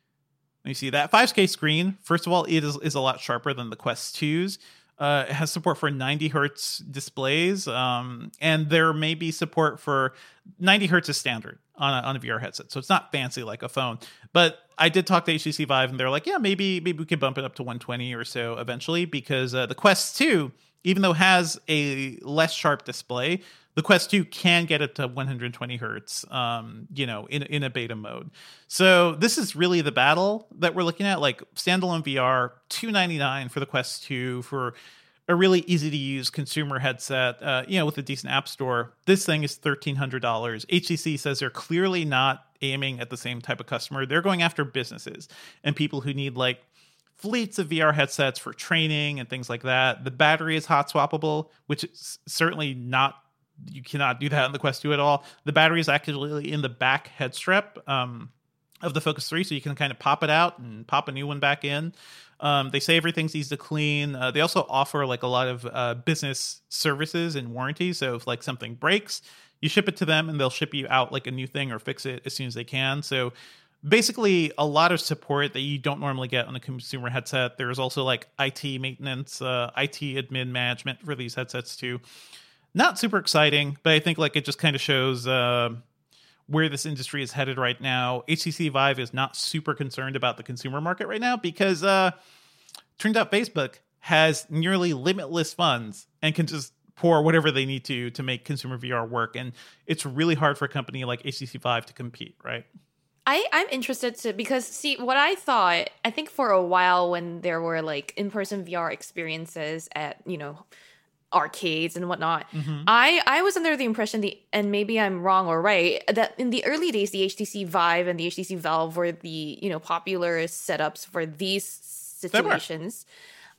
Let me see that five K screen. First of all, it is, is a lot sharper than the Quest twos. Uh, it has support for ninety hertz displays, um, and there may be support for ninety hertz is standard on a, on a V R headset, so it's not fancy like a phone. But I did talk to H T C Vive, and they're like, yeah, maybe maybe we could bump it up to one twenty or so eventually, because uh, the Quest two, even though it has a less sharp display, the Quest two can get it to one hundred twenty hertz, um, you know, in in a beta mode. So this is really the battle that we're looking at. Like standalone V R, two ninety-nine for the Quest two for a really easy to use consumer headset, uh, you know, with a decent app store. This thing is thirteen hundred dollars. H T C says they're clearly not aiming at the same type of customer. They're going after businesses and people who need like fleets of V R headsets for training and things like that. The battery is hot swappable, which is certainly not. You cannot do that on the Quest two at all. The battery is actually in the back head strap um, of the Focus three, so you can kind of pop it out and pop a new one back in. Um, they say everything's easy to clean. Uh, they also offer like a lot of uh, business services and warranties. So if like something breaks, you ship it to them and they'll ship you out like a new thing or fix it as soon as they can. So basically a lot of support that you don't normally get on a consumer headset. There's also like I T maintenance, uh, I T admin management for these headsets too. Not super exciting, but I think like it just kind of shows uh, where this industry is headed right now. H T C Vive is not super concerned about the consumer market right now because uh, turns out Facebook has nearly limitless funds and can just pour whatever they need to to make consumer V R work. And it's really hard for a company like H T C Vive to compete, right? I, I'm interested to, because see, what I thought, I think for a while when there were like in-person V R experiences at, you know, arcades and whatnot, mm-hmm. I, I was under the impression, the and maybe I'm wrong or right, that in the early days, the H T C Vive and the H T C Valve were the, you know, popular setups for these situations.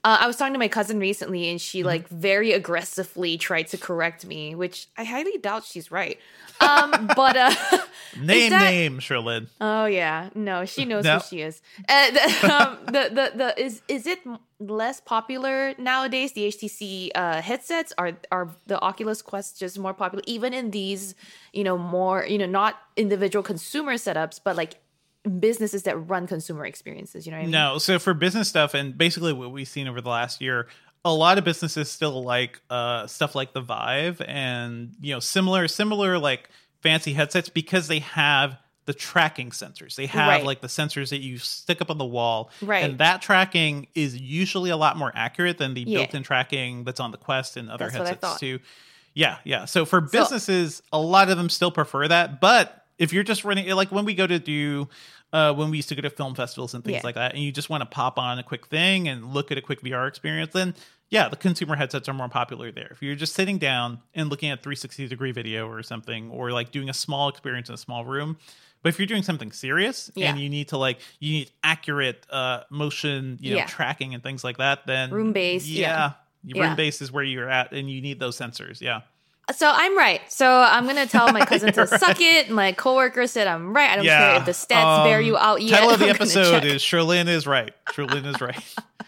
Uh, I was talking to my cousin recently, and she like very aggressively tried to correct me, which I highly doubt she's right. Um, but uh, name that, name Cherlynn. Oh yeah, no, she knows no. who she is. Uh, the, um, the the the is is it less popular nowadays? The H T C uh, headsets are are the Oculus Quest just more popular, even in these you know more you know not individual consumer setups, but like businesses that run consumer experiences. You know what I mean? No, so for business stuff, and basically what we've seen over the last year, a lot of businesses still like uh, stuff like the Vive and you know similar similar like fancy headsets because they have the tracking sensors. They have Right. like the sensors that you stick up on the wall, Right. and that tracking is usually a lot more accurate than the Yeah. built-in tracking that's on the Quest and other That's what I headsets thought. too. Yeah, yeah. So for So- businesses, a lot of them still prefer that, but if you're just running like when we go to do uh, when we used to go to film festivals and things Yeah. like that, and you just want to pop on a quick thing and look at a quick V R experience, then yeah, the consumer headsets are more popular there. If you're just sitting down and looking at three sixty degree video or something, or like doing a small experience in a small room, but if you're doing something serious Yeah. and you need to like you need accurate uh, motion, you know, Yeah. tracking and things like that, then Room-based, yeah. yeah, Yeah. room based is where you're at, and you need those sensors. Yeah. So I'm right. So I'm gonna tell my cousin to You're suck it. My coworker said I'm right. I don't Yeah. care if the stats bear Um, you out yet. Title of the I'm gonna episode check. is Cherlynn is right. Cherlynn is right.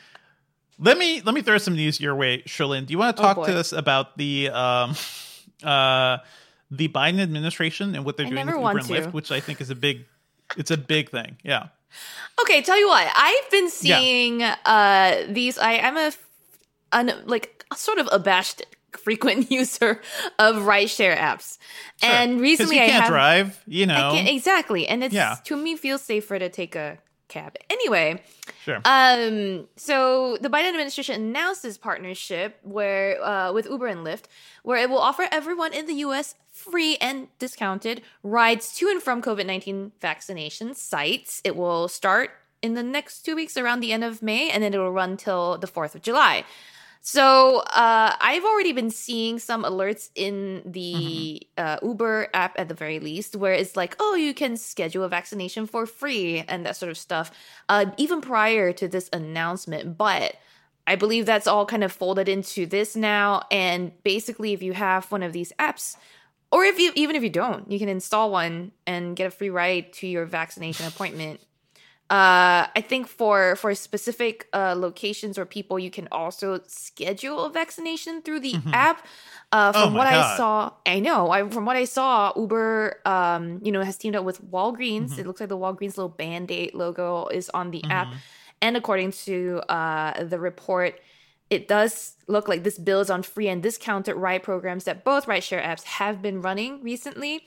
Let me let me throw some news your way, Cherlynn. Do you want to Oh, talk boy. to us about the um uh the Biden administration and what they're I doing with never Uber want and to. Lyft, which I think is a big it's a big thing. Yeah. Okay, tell you what. I've been Yeah. seeing uh these. I I'm a f- un, like sort of abashed frequent user of rideshare apps, Sure. and 'Cause recently you I can't have drive, you know. I can't, exactly, and it's Yeah. to me feels safer to take a cab. Anyway, Sure. Um, so the Biden administration announced this partnership where uh, with Uber and Lyft, where it will offer everyone in the U S free and discounted rides to and from COVID nineteen vaccination sites. It will start in the next two weeks around the end of May, and then it will run till the fourth of July. So uh, I've already been seeing some alerts in the uh, Uber app at the very least, where it's like, oh, you can schedule a vaccination for free and that sort of stuff, uh, even prior to this announcement. But I believe that's all kind of folded into this now. And basically, if you have one of these apps, or if you even if you don't, you can install one and get a free ride to your vaccination appointment. Uh, I think for for specific uh, locations or people, you can also schedule a vaccination through the app. Uh, Oh from my what I God. saw, I know. I, from what I saw, Uber, um, you know, has teamed up with Walgreens. It looks like the Walgreens little Band-Aid logo is on the app, and according to uh, the report, it does look like this builds on free and discounted ride programs that both rideshare apps have been running recently.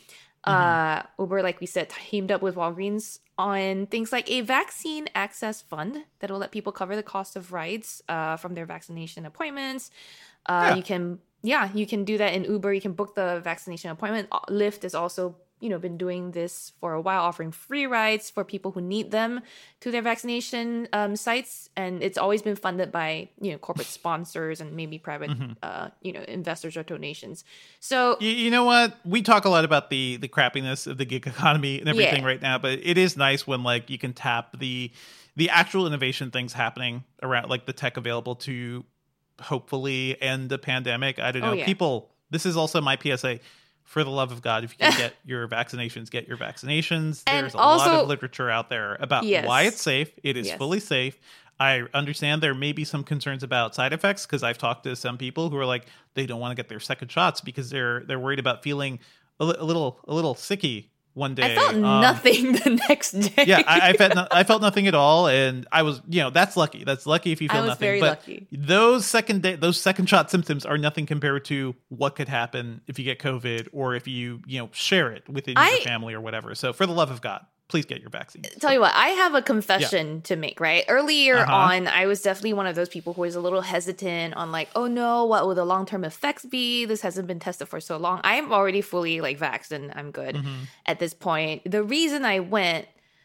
Uh, Uber, like we said, teamed up with Walgreens on things like a vaccine access fund that will let people cover the cost of rides uh, from their vaccination appointments. Uh, Yeah. You can, yeah, you can do that in Uber. You can book the vaccination appointment. Uh, Lyft has also, you know, been doing this for a while, offering free rides for people who need them to their vaccination um, sites, and it's always been funded by you know corporate sponsors and maybe private, uh, you know, investors or donations. So You, you know what? We talk a lot about the the crappiness of the gig economy and everything Yeah. right now, but it is nice when like you can tap the the actual innovation things happening around, like the tech available to hopefully end the pandemic. I don't know. Oh, yeah. People, this is also my P S A. For the love of God, if you can get your vaccinations, get your vaccinations. And There's a lot also- of literature out there about Yes. why it's safe. It is Yes. fully safe. I understand there may be some concerns about side effects because I've talked to some people who are like they don't want to get their second shots because they're they're worried about feeling a, li- a little a little sicky one day. I felt Um, nothing the next day. yeah, I, I felt no, I felt nothing at all, and I was you know that's lucky. That's lucky if you I feel was nothing. very but lucky. those second day, those second shot symptoms are nothing compared to what could happen if you get COVID or if you you know share it within I- your family or whatever. So for the love of God, please get your vaccine. Tell you what, I have a confession to make, right? Earlier Uh-huh. on, I was definitely one of those people who was a little hesitant on like, oh no, what will the long-term effects be? This hasn't been tested for so long. I'm already fully like vaxxed and I'm good Mm-hmm. at this point. The reason I went,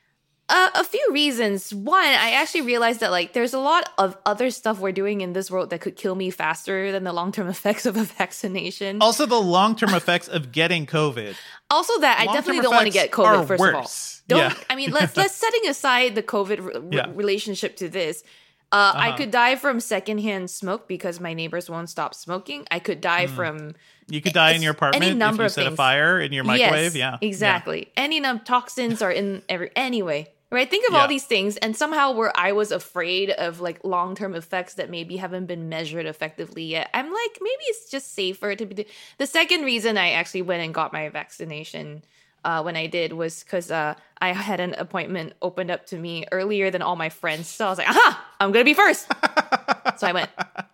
uh, a few reasons. One, I actually realized that like there's a lot of other stuff we're doing in this world that could kill me faster than the long-term effects of a vaccination. Also, the long term effects of getting COVID. Also, that I Long-term definitely don't want to effects get COVID. are First of all, worse. don't. Yeah. I mean, let's let's setting aside the COVID re- Yeah. relationship to this. Uh, Uh-huh. I could die from secondhand smoke because my neighbors won't stop smoking. I could die Mm. from You could die in your It's apartment any if number you of set a things. fire in your microwave. Yes, Yeah, exactly. Any num toxins are in every anyway. Right? Think of Yeah. all these things, and somehow where I was afraid of like long term effects that maybe haven't been measured effectively yet. I'm like, maybe it's just safer to be. The second reason I actually went and got my vaccination uh, when I did was because uh, I had an appointment opened up to me earlier than all my friends. So I was like, aha, I'm gonna be first. So I went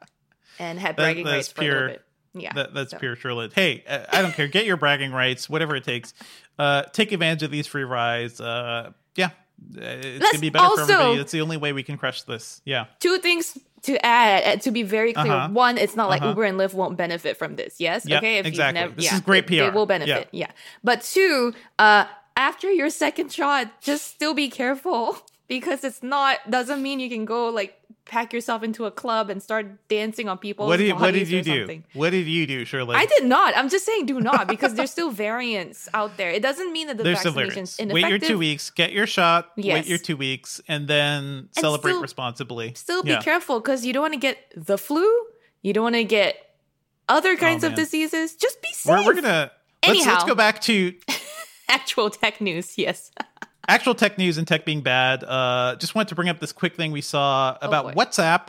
and had That- bragging that's rights for a pure- little bit. Yeah, That, that's so. pure Sherlyn. Hey, uh, I don't care. Get your bragging rights, whatever it takes. Uh, take advantage of these free rides. Uh, yeah, Uh, it's Let's gonna be better also- for everybody. It's the only way we can crush this. Yeah. Two things to add, uh, to be very clear. Uh-huh. One, it's not like Uh-huh. Uber and Lyft won't benefit from this. Yes, Yep, okay. If you've exactly. never- This yeah, is great they- P R. They will benefit. Yeah. But two, uh, after your second shot, just still be careful because it's not doesn't mean you can go like pack yourself into a club and start dancing on people's What did What did bodies you or do? something. What did you do, Sherlyn? I did not. I'm just saying, do not, because there's still variants out there. It doesn't mean that the There's still vaccination's variants. ineffective. Wait your two weeks, get your shot. Wait Yes. your two weeks, and then celebrate still- responsibly. Still be Yeah. careful because you don't want to get the flu. You don't want to get other kinds of man. diseases. Just be safe. We're, we're gonna let's, let's Anyhow. go back to Actual tech news, yes. actual tech news and tech being bad. Uh, just wanted to bring up this quick thing we saw about boy. WhatsApp.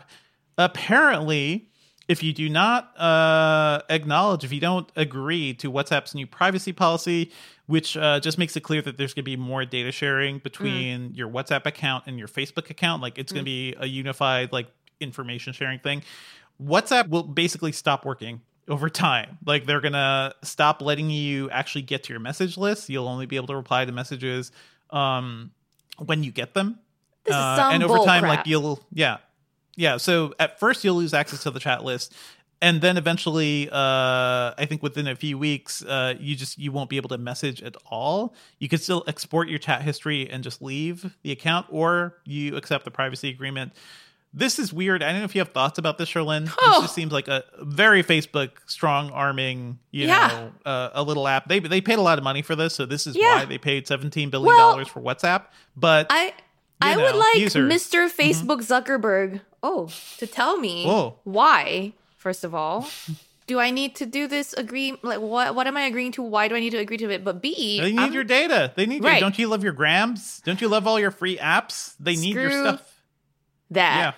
Apparently, if you do not uh, acknowledge, if you don't agree to WhatsApp's new privacy policy, which uh, just makes it clear that there's going to be more data sharing between your WhatsApp account and your Facebook account, like it's going to be a unified like information sharing thing, WhatsApp will basically stop working over time. Like they're going to stop letting you actually get to your message list. You'll only be able to reply to messages um, when you get them. This is Uh, some and over bull time, crap. like you'll, yeah, yeah. So at first you'll lose access to the chat list, and then eventually, uh, I think within a few weeks, uh, you just you won't be able to message at all. You can still export your chat history and just leave the account, or you accept the privacy agreement. This is weird. I don't know if you have thoughts about this, Sherlyn. Oh. This just seems like a very Facebook strong arming, you Yeah. know, uh, a little app. They they paid a lot of money for this, so this is Yeah. why they paid seventeen billion dollars for WhatsApp. But I I know, would like users. Mister Facebook Zuckerberg, oh, to tell me Whoa. why, first of all. Do I need to do this agree like what what am I agreeing to? Why do I need to agree to it? But B They need I'm- your data. They need your, Right. don't you love your grams? Don't you love all your free apps? They need your Screw stuff. that. Yeah.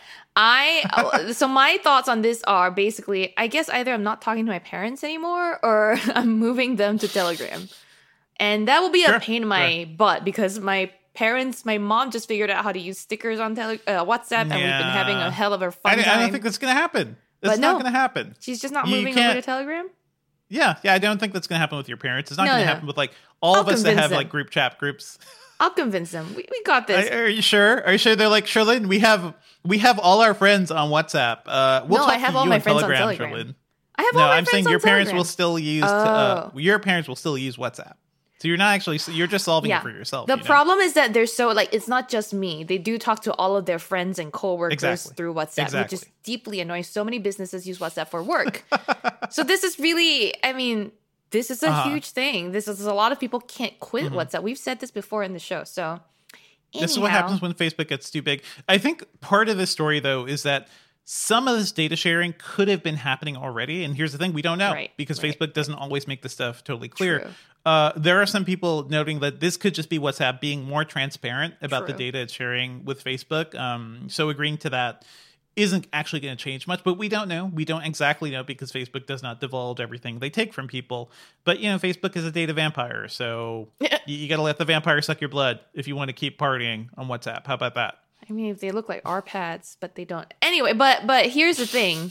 I so my thoughts on this are basically I guess either I'm not talking to my parents anymore or I'm moving them to Telegram. And that will be Sure, a pain in my butt because my parents, my mom just figured out how to use stickers on tele- uh, WhatsApp and we've been Yeah. having a hell of a I, fun don't- time. I don't think that's going to happen. It's But not no. going to happen. She's just not You moving over can't- to Telegram? Yeah, yeah, I don't think that's going to happen with your parents. It's not No, going to no. happen with like all I'll of us that convince have them. like group chat groups. I'll convince them. We, we got this. Are, are you sure? Are you sure? They're like, Sherlyn, we have we have all our friends on WhatsApp. Uh, we'll No, talk I have to all you my on friends on Telegram, Telegram. Sherlyn. I have No, all my I'm friends saying on your parents Telegram. will still use. Uh, Oh. your parents will still use WhatsApp. So you're not actually. You're just solving Yeah. it for yourself. The you know? problem is that they're so like it's not just me. They do talk to all of their friends and coworkers Exactly. through WhatsApp, which is Exactly. deeply annoying. So many businesses use WhatsApp for work. So this is really, I mean, this is a Uh-huh. huge thing. This is a lot of people can't quit Mhm. WhatsApp. We've said this before in the show. So This is what anyhow. happens when Facebook gets too big. I think part of this story, though, is that some of this data sharing could have been happening already. And here's the thing, we don't know Right, because right. Facebook doesn't always make this stuff totally clear. True. Uh, there are some people noting that this could just be WhatsApp being more transparent about the True. data it's sharing with Facebook. Um, so agreeing to that isn't actually going to change much, but we don't know. We don't exactly know because Facebook does not divulge everything they take from people. But, you know, Facebook is a data vampire. So you, you got to let the vampire suck your blood if you want to keep partying on WhatsApp. How about that? I mean, if they look like our pads, but they don't. Anyway, but but here's the thing.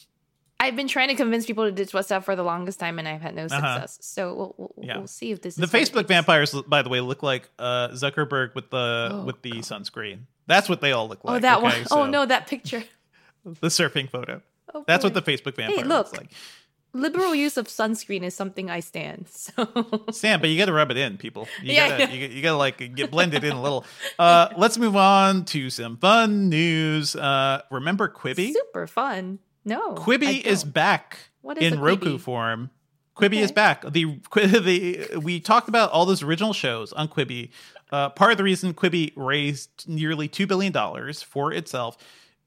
I've been trying to convince people to ditch WhatsApp for the longest time, and I've had no success. So we'll, we'll, Yeah. we'll see if this The is what it Facebook takes. vampires, by the way, look like uh, Zuckerberg with the Oh, with the God. sunscreen. That's what they all look like. Oh, that okay? one. Oh So, no, that picture. the surfing photo. Oh, That's boy. what the Facebook vampire look. looks like. Liberal use of sunscreen is something I stand. So Sam, but you got to rub it in, people. You Yeah, gotta, yeah. you, you gotta like get blended in a little. Uh, let's move on to some fun news. Uh, remember Quibi? super fun. No, I Quibi is don't. back What is in a Roku Quibi? form. Quibi Okay. is back. The, the we talked about all those original shows on Quibi. Uh, part of the reason Quibi raised nearly two billion dollars for itself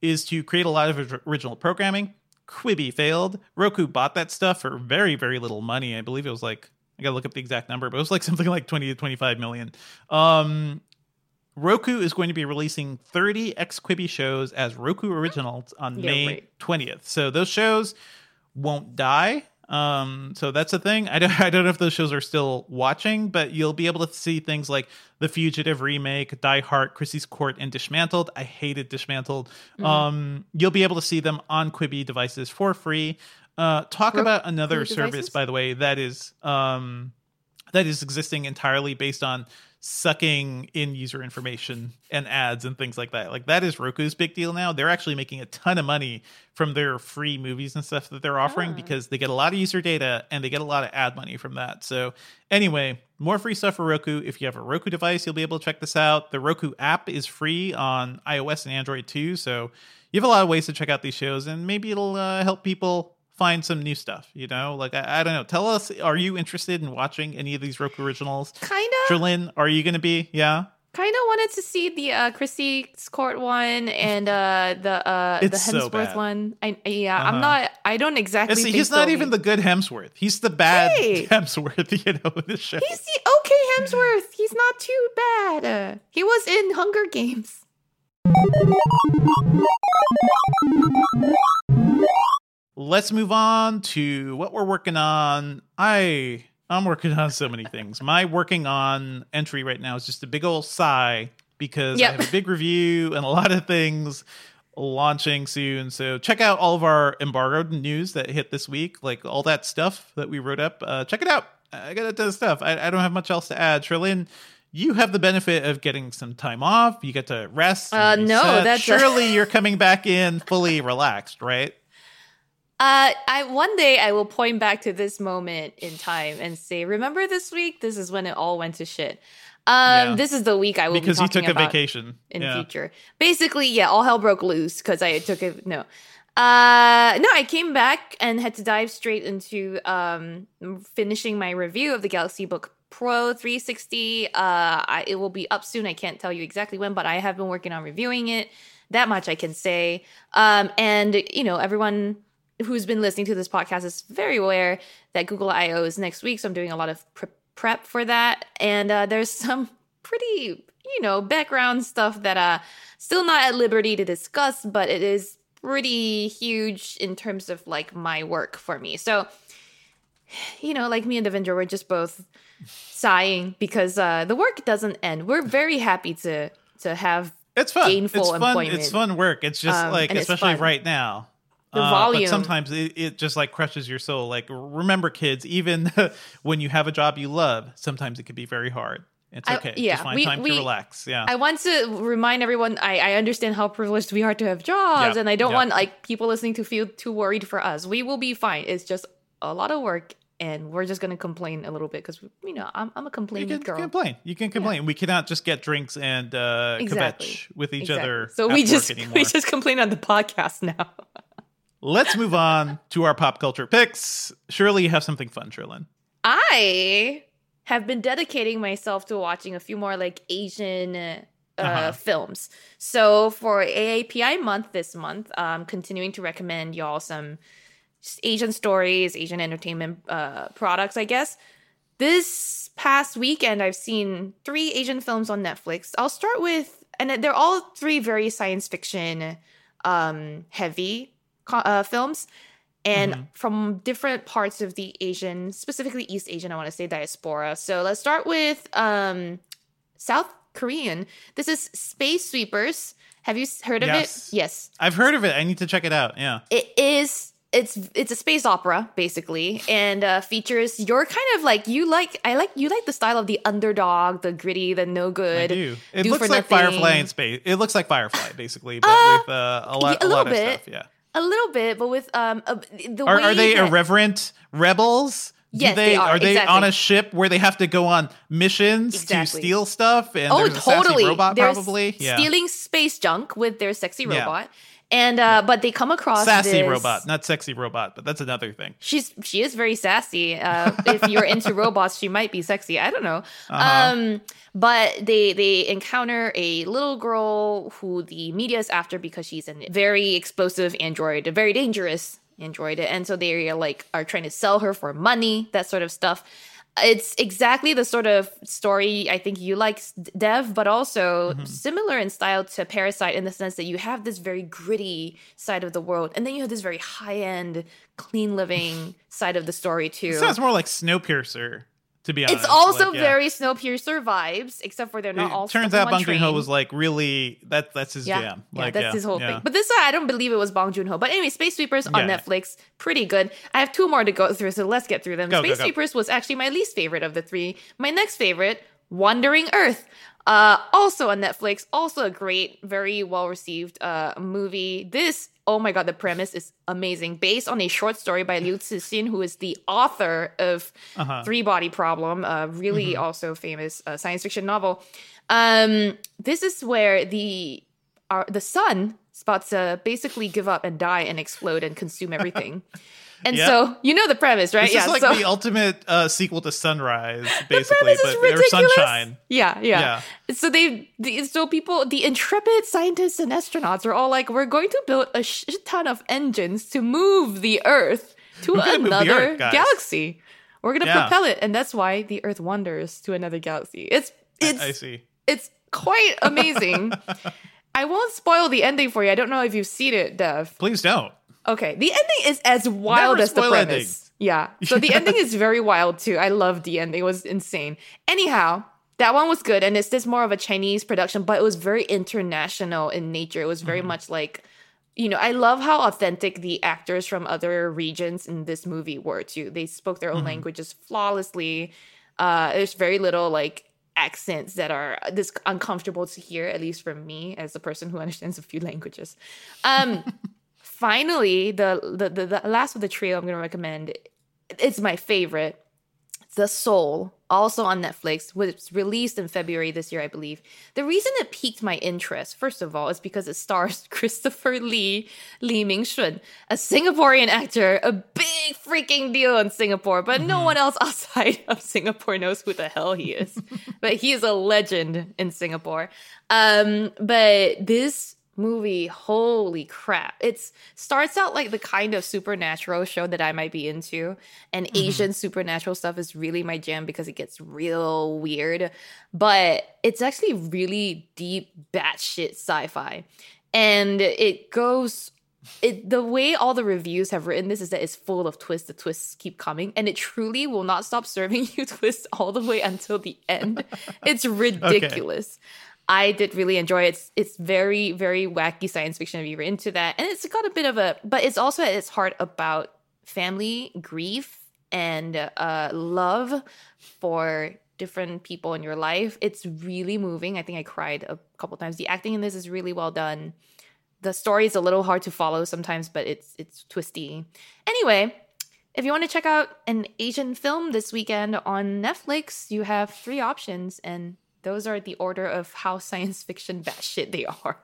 is to create a lot of original programming. Quibi failed. Roku bought that stuff for very, very little money. I believe it was like, I gotta look up the exact number, but it was like something like twenty to twenty-five million. Um, Roku is going to be releasing thirty ex-Quibi shows as Roku originals on Yeah, May right. twentieth. So those shows won't die. Um, so that's a thing. I don't, I don't know if those shows are still watching, but you'll be able to see things like The Fugitive remake, Die Hard, Chrissy's Court, and Dismantled. I hated Dismantled. Mm-hmm. Um, you'll be able to see them on Quibi devices for free. Uh, talk Roku about another devices? service, by the way, that is um, that is existing entirely based on sucking in user information and ads and things like that. Like that is Roku's big deal now. They're actually making a ton of money from their free movies and stuff that they're offering Ah. because they get a lot of user data and they get a lot of ad money from that. So anyway, more free stuff for Roku. If you have a Roku device, you'll be able to check this out. The Roku app is free on iOS and Android too. So you have a lot of ways to check out these shows, and maybe it'll uh, help people find some new stuff, you know? Like, I, I don't know. Tell us, are you interested in watching any of these Roku originals? Kind of. Sherlyn, are you going to be? Yeah? Kind of wanted to see the uh, Chrissy's Court one and uh, the uh, the It's so Hemsworth bad. one. I, yeah, Uh-huh. I'm not. I don't exactly. It's, think he's not so. even the good Hemsworth. He's the bad Hey! Hemsworth, you know, in this show. He's the okay Hemsworth. He's not too bad. Uh, he was in Hunger Games. Let's move on to what we're working on. I I'm working on so many things. My working on entry right now is just a big old sigh because Yep. I have a big review and a lot of things launching soon. So check out all of our embargoed news that hit this week, like all that stuff that we wrote up. Uh, check it out. I got a ton of stuff. I, I don't have much else to add. Sherlyn, you have the benefit of getting some time off. You get to rest. and Uh, no, reset. that's- surely you're coming back in fully relaxed, right? Uh, I one day I will point back to this moment in time and say, "Remember this week? This is when it all went to shit." Um, Yeah. this is the week I will Because be you talking took a about vacation in yeah. future. Basically, yeah, all hell broke loose because I took it. No, uh, no, I came back and had to dive straight into um finishing my review of the Galaxy Book Pro three sixty. Uh, I, it will be up soon. I can't tell you exactly when, but I have been working on reviewing it. That much I can say. Um, and you know, everyone who's been listening to this podcast is very aware that Google I O is next week, so I'm doing a lot of pre- prep for that. And uh, there's some pretty, you know, background stuff that uh still not at liberty to discuss, but it is pretty huge in terms of like my work for me. So, you know, like me and Devendra, we're just both sighing because uh, the work doesn't end. We're very happy to to have It's fun. gainful it's fun. employment. It's fun work. It's just Um, like, and it's especially fun. right now. The Uh, volume. But sometimes it, it just like crushes your soul. Like, remember, kids, even when you have a job you love, sometimes it can be very hard. It's I- okay. yeah, just find we- time we- to relax. Yeah. I want to remind everyone I, I understand how privileged we are to have jobs, Yep, and I don't yep. want like people listening to feel too worried for us. We will be fine. It's just a lot of work, and we're just gonna complain a little bit because you know I'm I'm a you complaining can girl. complain. You can complain. We cannot just get drinks and uh, Exactly. kvetch with each Exactly. other. So at we work just anymore. we just complain on the podcast now. Let's move on to our pop culture picks. Surely you have something fun, Sherlyn. I have been dedicating myself to watching a few more like Asian uh, Uh-huh. films. So for A A P I month this month, I'm continuing to recommend y'all some just Asian stories, Asian entertainment uh, products, I guess. This past weekend, I've seen three Asian films on Netflix. I'll start with, and they're all three very science fiction um, heavy co- uh, films. And Mhm. from different parts of the Asian, specifically East Asian, I want to say diaspora. So let's start with um, South Korean. This is Space Sweepers. Have you s- heard of Yes. it? Yes. I've heard of it. I need to check it out. Yeah. It is. It's it's a space opera basically, and uh, features your kind of like you like I like you like the style of the underdog, the gritty, the no I good. do. It do looks for like nothing. Firefly in space. It looks like Firefly, basically, but Uh, with uh, a lot, a a, lot little of bit. stuff. Yeah. A little bit, but with um a, the Are, way are they that- irreverent rebels? Do Yes, they are, Are they exactly. on a ship where they have to go on missions Exactly. to steal stuff? And Oh, there's a sassy totally. robot, They're probably. s- Yeah. stealing space junk with their sexy Yeah. robot. And uh, but they come across sassy this... robot, not sexy robot, but that's another thing. She's she is very sassy. Uh, if you're into robots, she might be sexy. I don't know. Uh-huh. Um, but they they encounter a little girl who the media is after because she's a very explosive android, a very dangerous android, and so they are like are trying to sell her for money, that sort of stuff. It's exactly the sort of story I think you like, Dev, but also mm-hmm. similar in style to Parasite in the sense that you have this very gritty side of the world, and then you have this very high-end, clean living side of the story too. It sounds more like Snowpiercer, to be honest. It's also like, yeah. very Snowpiercer vibes, except for they're not it all. Turns out Bong Joon Ho was like really that. That's his yeah. jam. Yeah, like, that's yeah, his whole yeah. thing. But this, uh, I don't believe it was Bong Joon Ho. But anyway, Space Sweepers on Yeah. Netflix, pretty good. I have two more to go through, so let's get through them. Go, Space go, go. Sweepers was actually my least favorite of the three. My next favorite, Wandering Earth. Uh, also on Netflix, also a great, very well received uh movie. This, oh my god, the premise is amazing. Based on a short story by Liu Cixin, who is the author of Uh-huh. Three Body Problem, a really Mm-hmm. also famous uh, science fiction novel. Um, this is where the our, the sun is about to basically give up and die and explode and consume everything. And Yeah. so you know the premise, right? This yeah, is like so the ultimate uh, sequel to Sunrise, the basically, premise but is or ridiculous. Sunshine. Yeah, yeah, So they, the, so people, the intrepid scientists and astronauts are all like, we're going to build a shit ton of engines to move the Earth to We're gonna move the another Earth, guys. galaxy. We're gonna Yeah. propel it, and that's why the Earth wanders to another galaxy. It's it's I, I see. it's quite amazing. I won't spoil the ending for you. I don't know if you've seen it, Dev. Please don't. Okay, the ending is as wild Never as the spoil premise. endings. Yeah, so the ending is very wild too. I love the ending; it was insane. Anyhow, that one was good, and it's this more of a Chinese production, but it was very international in nature. It was very Mm-hmm. much like, you know, I love how authentic the actors from other regions in this movie were too. They spoke their own Mm-hmm. languages flawlessly. Uh, there's very little like accents that are this uncomfortable to hear, at least from me as a person who understands a few languages. Um. Finally, the, the the the last of the trio I'm going to recommend, it's my favorite, The Soul, also on Netflix, was released in February this year, I believe. The reason it piqued my interest, first of all, is because it stars Christopher Lee, Lee Ming-shun, a Singaporean actor, a big freaking deal in Singapore, but no one else outside of Singapore knows who the hell he is. But he is a legend in Singapore. Um, but this movie, holy crap, it's starts out like the kind of supernatural show that I might be into, and mm-hmm. Asian supernatural stuff is really my jam because it gets real weird, but it's actually really deep batshit sci-fi, and it goes it the way all the reviews have written this is that it's full of twists. The twists keep coming, and it truly will not stop serving you twists all the way until the end. It's ridiculous. Okay. I did really enjoy it. It's, it's very, very wacky science fiction if you're into that. And it's got a bit of a, but it's also at its heart about family, grief, and uh, love for different people in your life. It's really moving. I think I cried a couple times. The acting in this is really well done. The story is a little hard to follow sometimes, but it's it's twisty. Anyway, if you want to check out an Asian film this weekend on Netflix, you have three options, and those are the order of how science fiction batshit they are.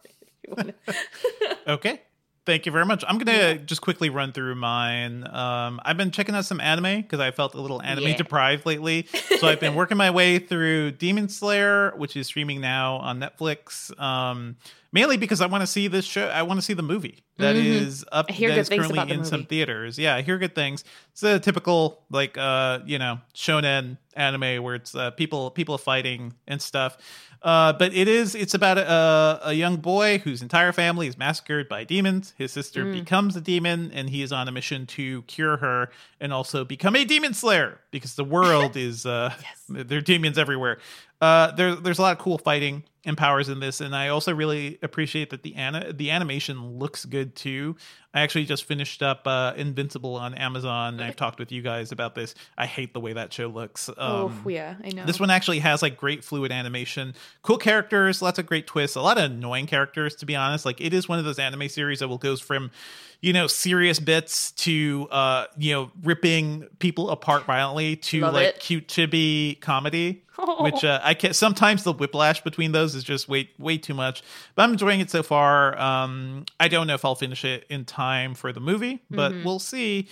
Okay. Thank you very much. I'm going to yeah. just quickly run through mine. Um, I've been checking out some anime because I felt a little anime yeah. deprived lately. So I've been working my way through Demon Slayer, which is streaming now on Netflix. Um, mainly because I want to see this show. I want to see the movie that mm-hmm. is up. I hear that good is things currently about the in movie. some theaters. Yeah, I hear good things. It's a typical like uh, you know shonen anime where it's uh, people people fighting and stuff. Uh, but it is, it's about a, a young boy whose entire family is massacred by demons. His sister mm. becomes a demon, and he is on a mission to cure her and also become a demon slayer because the world is, uh, yes. there are demons everywhere. Uh, there, there's a lot of cool fighting and powers in this, and I also really appreciate that the ana- the animation looks good too. I actually just finished up uh, Invincible on Amazon, and I've talked with you guys about this. I hate the way that show looks. Um, oh, yeah, I know. This one actually has like great fluid animation, cool characters, lots of great twists, a lot of annoying characters, to be honest. Like, it is one of those anime series that will goes from, you know, serious bits to, uh, you know, ripping people apart violently to Love like it. cute chibi comedy. Oh. which uh, I can sometimes the whiplash between those is just way way too much. But I'm enjoying it so far. Um, I don't know if I'll finish it in time for the movie, but Mm-hmm. we'll see.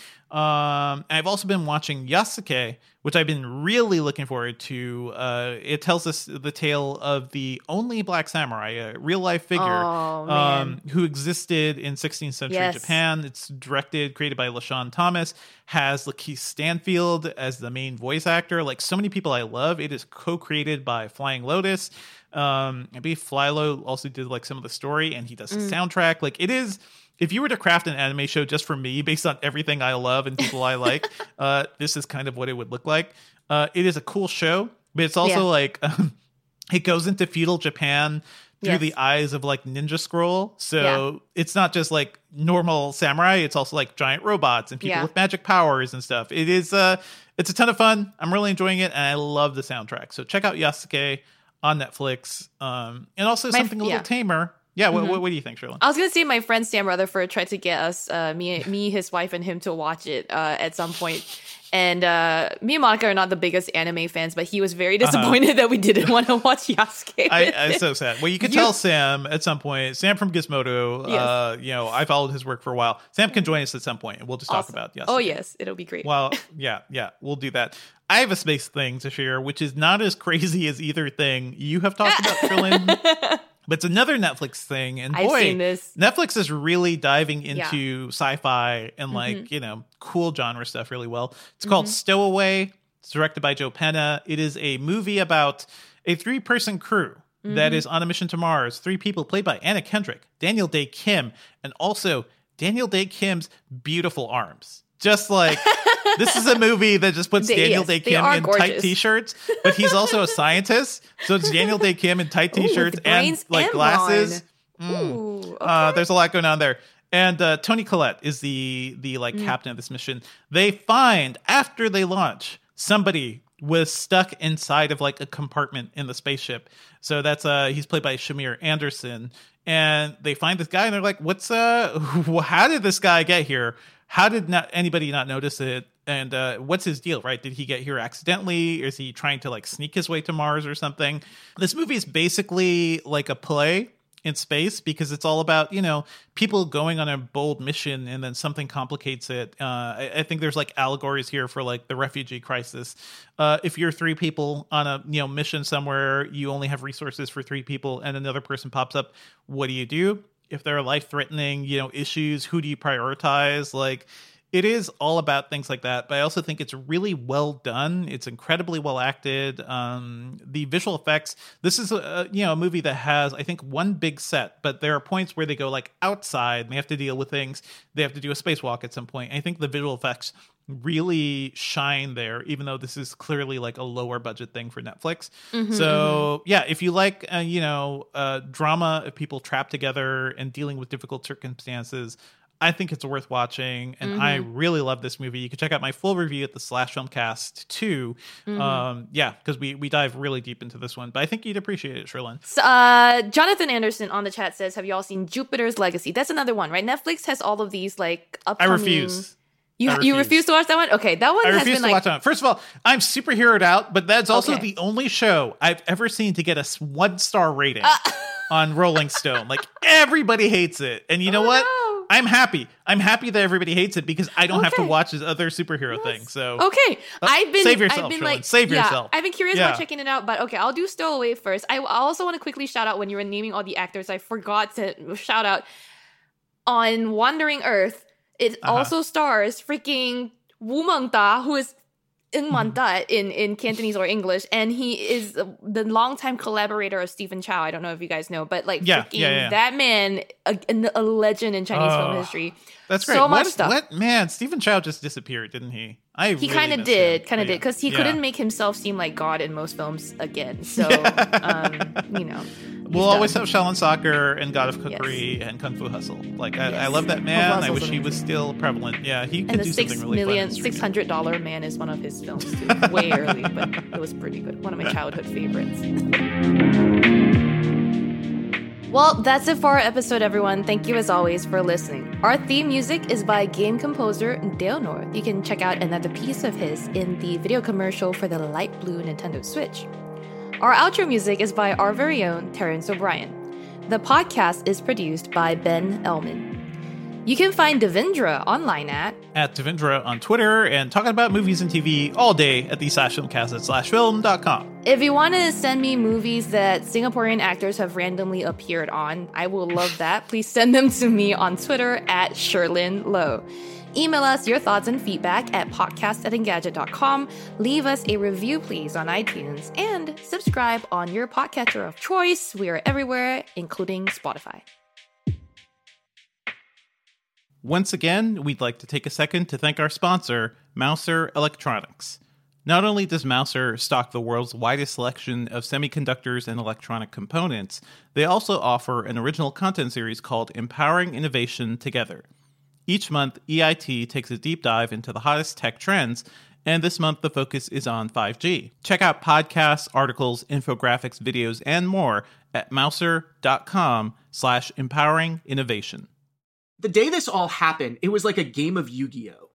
Um, I've also been watching Yasuke, which I've been really looking forward to. Uh, it tells us the tale of the only black samurai, a real life figure Oh, man. um, who existed in sixteenth century Yes. Japan. It's directed, created by LaShawn Thomas, has Lakeith Stanfield as the main voice actor. Like so many people I love. It is co-created by Flying Lotus. Um, I believe Flylo also did like some of the story, and he does the Mm. soundtrack. Like it is. If you were to craft an anime show just for me based on everything I love and people I like, uh, this is kind of what it would look like. Uh, it is a cool show, but it's also Yeah. like um, it goes into feudal Japan through Yes. the eyes of like Ninja Scroll. So Yeah. it's not just like normal samurai. It's also like giant robots and people Yeah. with magic powers and stuff. It is uh, it's a ton of fun. I'm really enjoying it, and I love the soundtrack. So check out Yasuke on Netflix. Um, and also My- something a little yeah. tamer. Yeah, what, what, what do you think, Sherlyn? I was gonna say my friend Sam Rutherford tried to get us, uh, me, me, his wife, and him to watch it uh, at some point. And uh, me and Monica are not the biggest anime fans, but he was very disappointed that we didn't want to watch Yasuke. I, with I'm it. so sad. Well, you could You- tell Sam at some point. Sam from Gizmodo. Yes. Uh, you know, I followed his work for a while. Sam can join us at some point, and we'll just Awesome. talk about yes. Oh yes, it'll be great. Well, yeah, yeah, we'll do that. I have a space thing to share, which is not as crazy as either thing you have talked about, Sherlyn. But it's another Netflix thing, and I've boy, seen this. Netflix is really diving Yeah. into sci-fi and like Mm-hmm. you know cool genre stuff really well. It's called Stowaway. It's directed by Joe Penna. It is a movie about a three-person crew Mm-hmm. that is on a mission to Mars. Three people played by Anna Kendrick, Daniel Day Kim, and also Daniel Day Kim's beautiful arms. Just like this is a movie that just puts They- Daniel yes, Day they Kim are in tight gorgeous. t-shirts, but he's also a scientist. So it's Daniel Day Kim in tight Ooh, with t-shirts and brains like and glasses. Ron. Ooh, okay. Uh, there's a lot going on there. And uh, Tony Collette is the the like Mm. captain of this mission. They find after they launch somebody was stuck inside of like a compartment in the spaceship. So that's uh he's played by Shamir Anderson. And they find this guy and they're like, "What's uh? How did this guy get here? How did not anybody not notice it? And uh, what's his deal, right? Did he get here accidentally? Or is he trying to like sneak his way to Mars or something?" This movie is basically like a play in space because it's all about, you know, people going on a bold mission and then something complicates it. Uh, I, I think there's like allegories here for like the refugee crisis. Uh, if you're three people on a, you know, mission somewhere, you only have resources for three people and another person pops up. What do you do? If there are life threatening, you know, issues, who do you prioritize? Like, it is all about things like that, but I also think it's really well done. It's incredibly well acted. Um, the visual effects. This is a you know a movie that has I think one big set, but there are points where they go like outside and they have to deal with things. They have to do a spacewalk at some point. I think the visual effects really shine there, even though this is clearly like a lower budget thing for Netflix. Mm-hmm, So yeah, if you like uh, you know uh, drama of people trapped together and dealing with difficult circumstances, I think it's worth watching, and Mm-hmm. I really love this movie. You can check out my full review at the Slash Filmcast too. Mm-hmm. Um, yeah, because we we dive really deep into this one, but I think you'd appreciate it, Sherlyn. So, uh, Jonathan Anderson on the chat says, "Have you all seen Jupiter's Legacy?" That's another one, right? Netflix has all of these like I upcoming. refuse. You I you refuse. refuse to watch that one? Okay, that one I has refuse been to like watch on. First of all, I'm superheroed out, but that's also Okay. the only show I've ever seen to get a one star rating Uh. on Rolling Stone. Like everybody hates it, and you know Oh, what? no. I'm happy. I'm happy that everybody hates it because I don't have to Okay. watch his other superhero things. So Okay, I've been. save yourself, I've been Sherlyn. like, Save yeah, yourself. I've been curious Yeah. about checking it out, but okay, I'll do Stowaway first. I, I also want to quickly shout out when you were naming all the actors. I forgot to shout out on Wandering Earth. It Uh-huh. also stars freaking Wu Mengda, who is in Mm-hmm. Mengda in in Cantonese or English, and he is the longtime collaborator of Stephen Chow. I don't know if you guys know, but like Yeah, freaking yeah, yeah. that man, a, a legend in Chinese film Oh. history. That's great. So much what, stuff. What man? Stephen Chow just disappeared, didn't he? I He really kind of miss did, him. kind of Yeah. did, because he Yeah. couldn't make himself seem like God in most films again. So, um, you know, We'll he's always done. have Shaolin Soccer and God of Cookery and Kung Fu Hustle. Like I, I Yes. love that man. Hustle I wish is he amazing. was still prevalent. Yeah, he could And the do six something really million, fun. in six streaming. hundred dollar man is one of his films too. Way early, but it was pretty good. One of my childhood favorites. Well, that's it for our episode, everyone. Thank you as always for listening. Our theme music is by game composer Dale North. You can check out another piece of his in the video commercial for the light blue Nintendo Switch. Our outro music is by our very own Terrence O'Brien. The podcast is produced by Ben Ellman. You can find Devindra online at At Devindra on Twitter, and talking about movies and T V all day at the slash filmcast at slash film dot com. If you want to send me movies that Singaporean actors have randomly appeared on, I will love that. Please send them to me on Twitter at Sherlyn Low. Email us your thoughts and feedback at podcast at engadget dot com. Leave us a review, please, on iTunes. And subscribe on your podcatcher of choice. We are everywhere, including Spotify. Once again, we'd like to take a second to thank our sponsor, Mouser Electronics. Not only does Mouser stock the world's widest selection of semiconductors and electronic components, they also offer an original content series called Empowering Innovation Together. Each month, E I T takes a deep dive into the hottest tech trends, and this month the focus is on five G. Check out podcasts, articles, infographics, videos, and more at mouser.com slash empowering innovation. The day this all happened, it was like a game of Yu-Gi-Oh!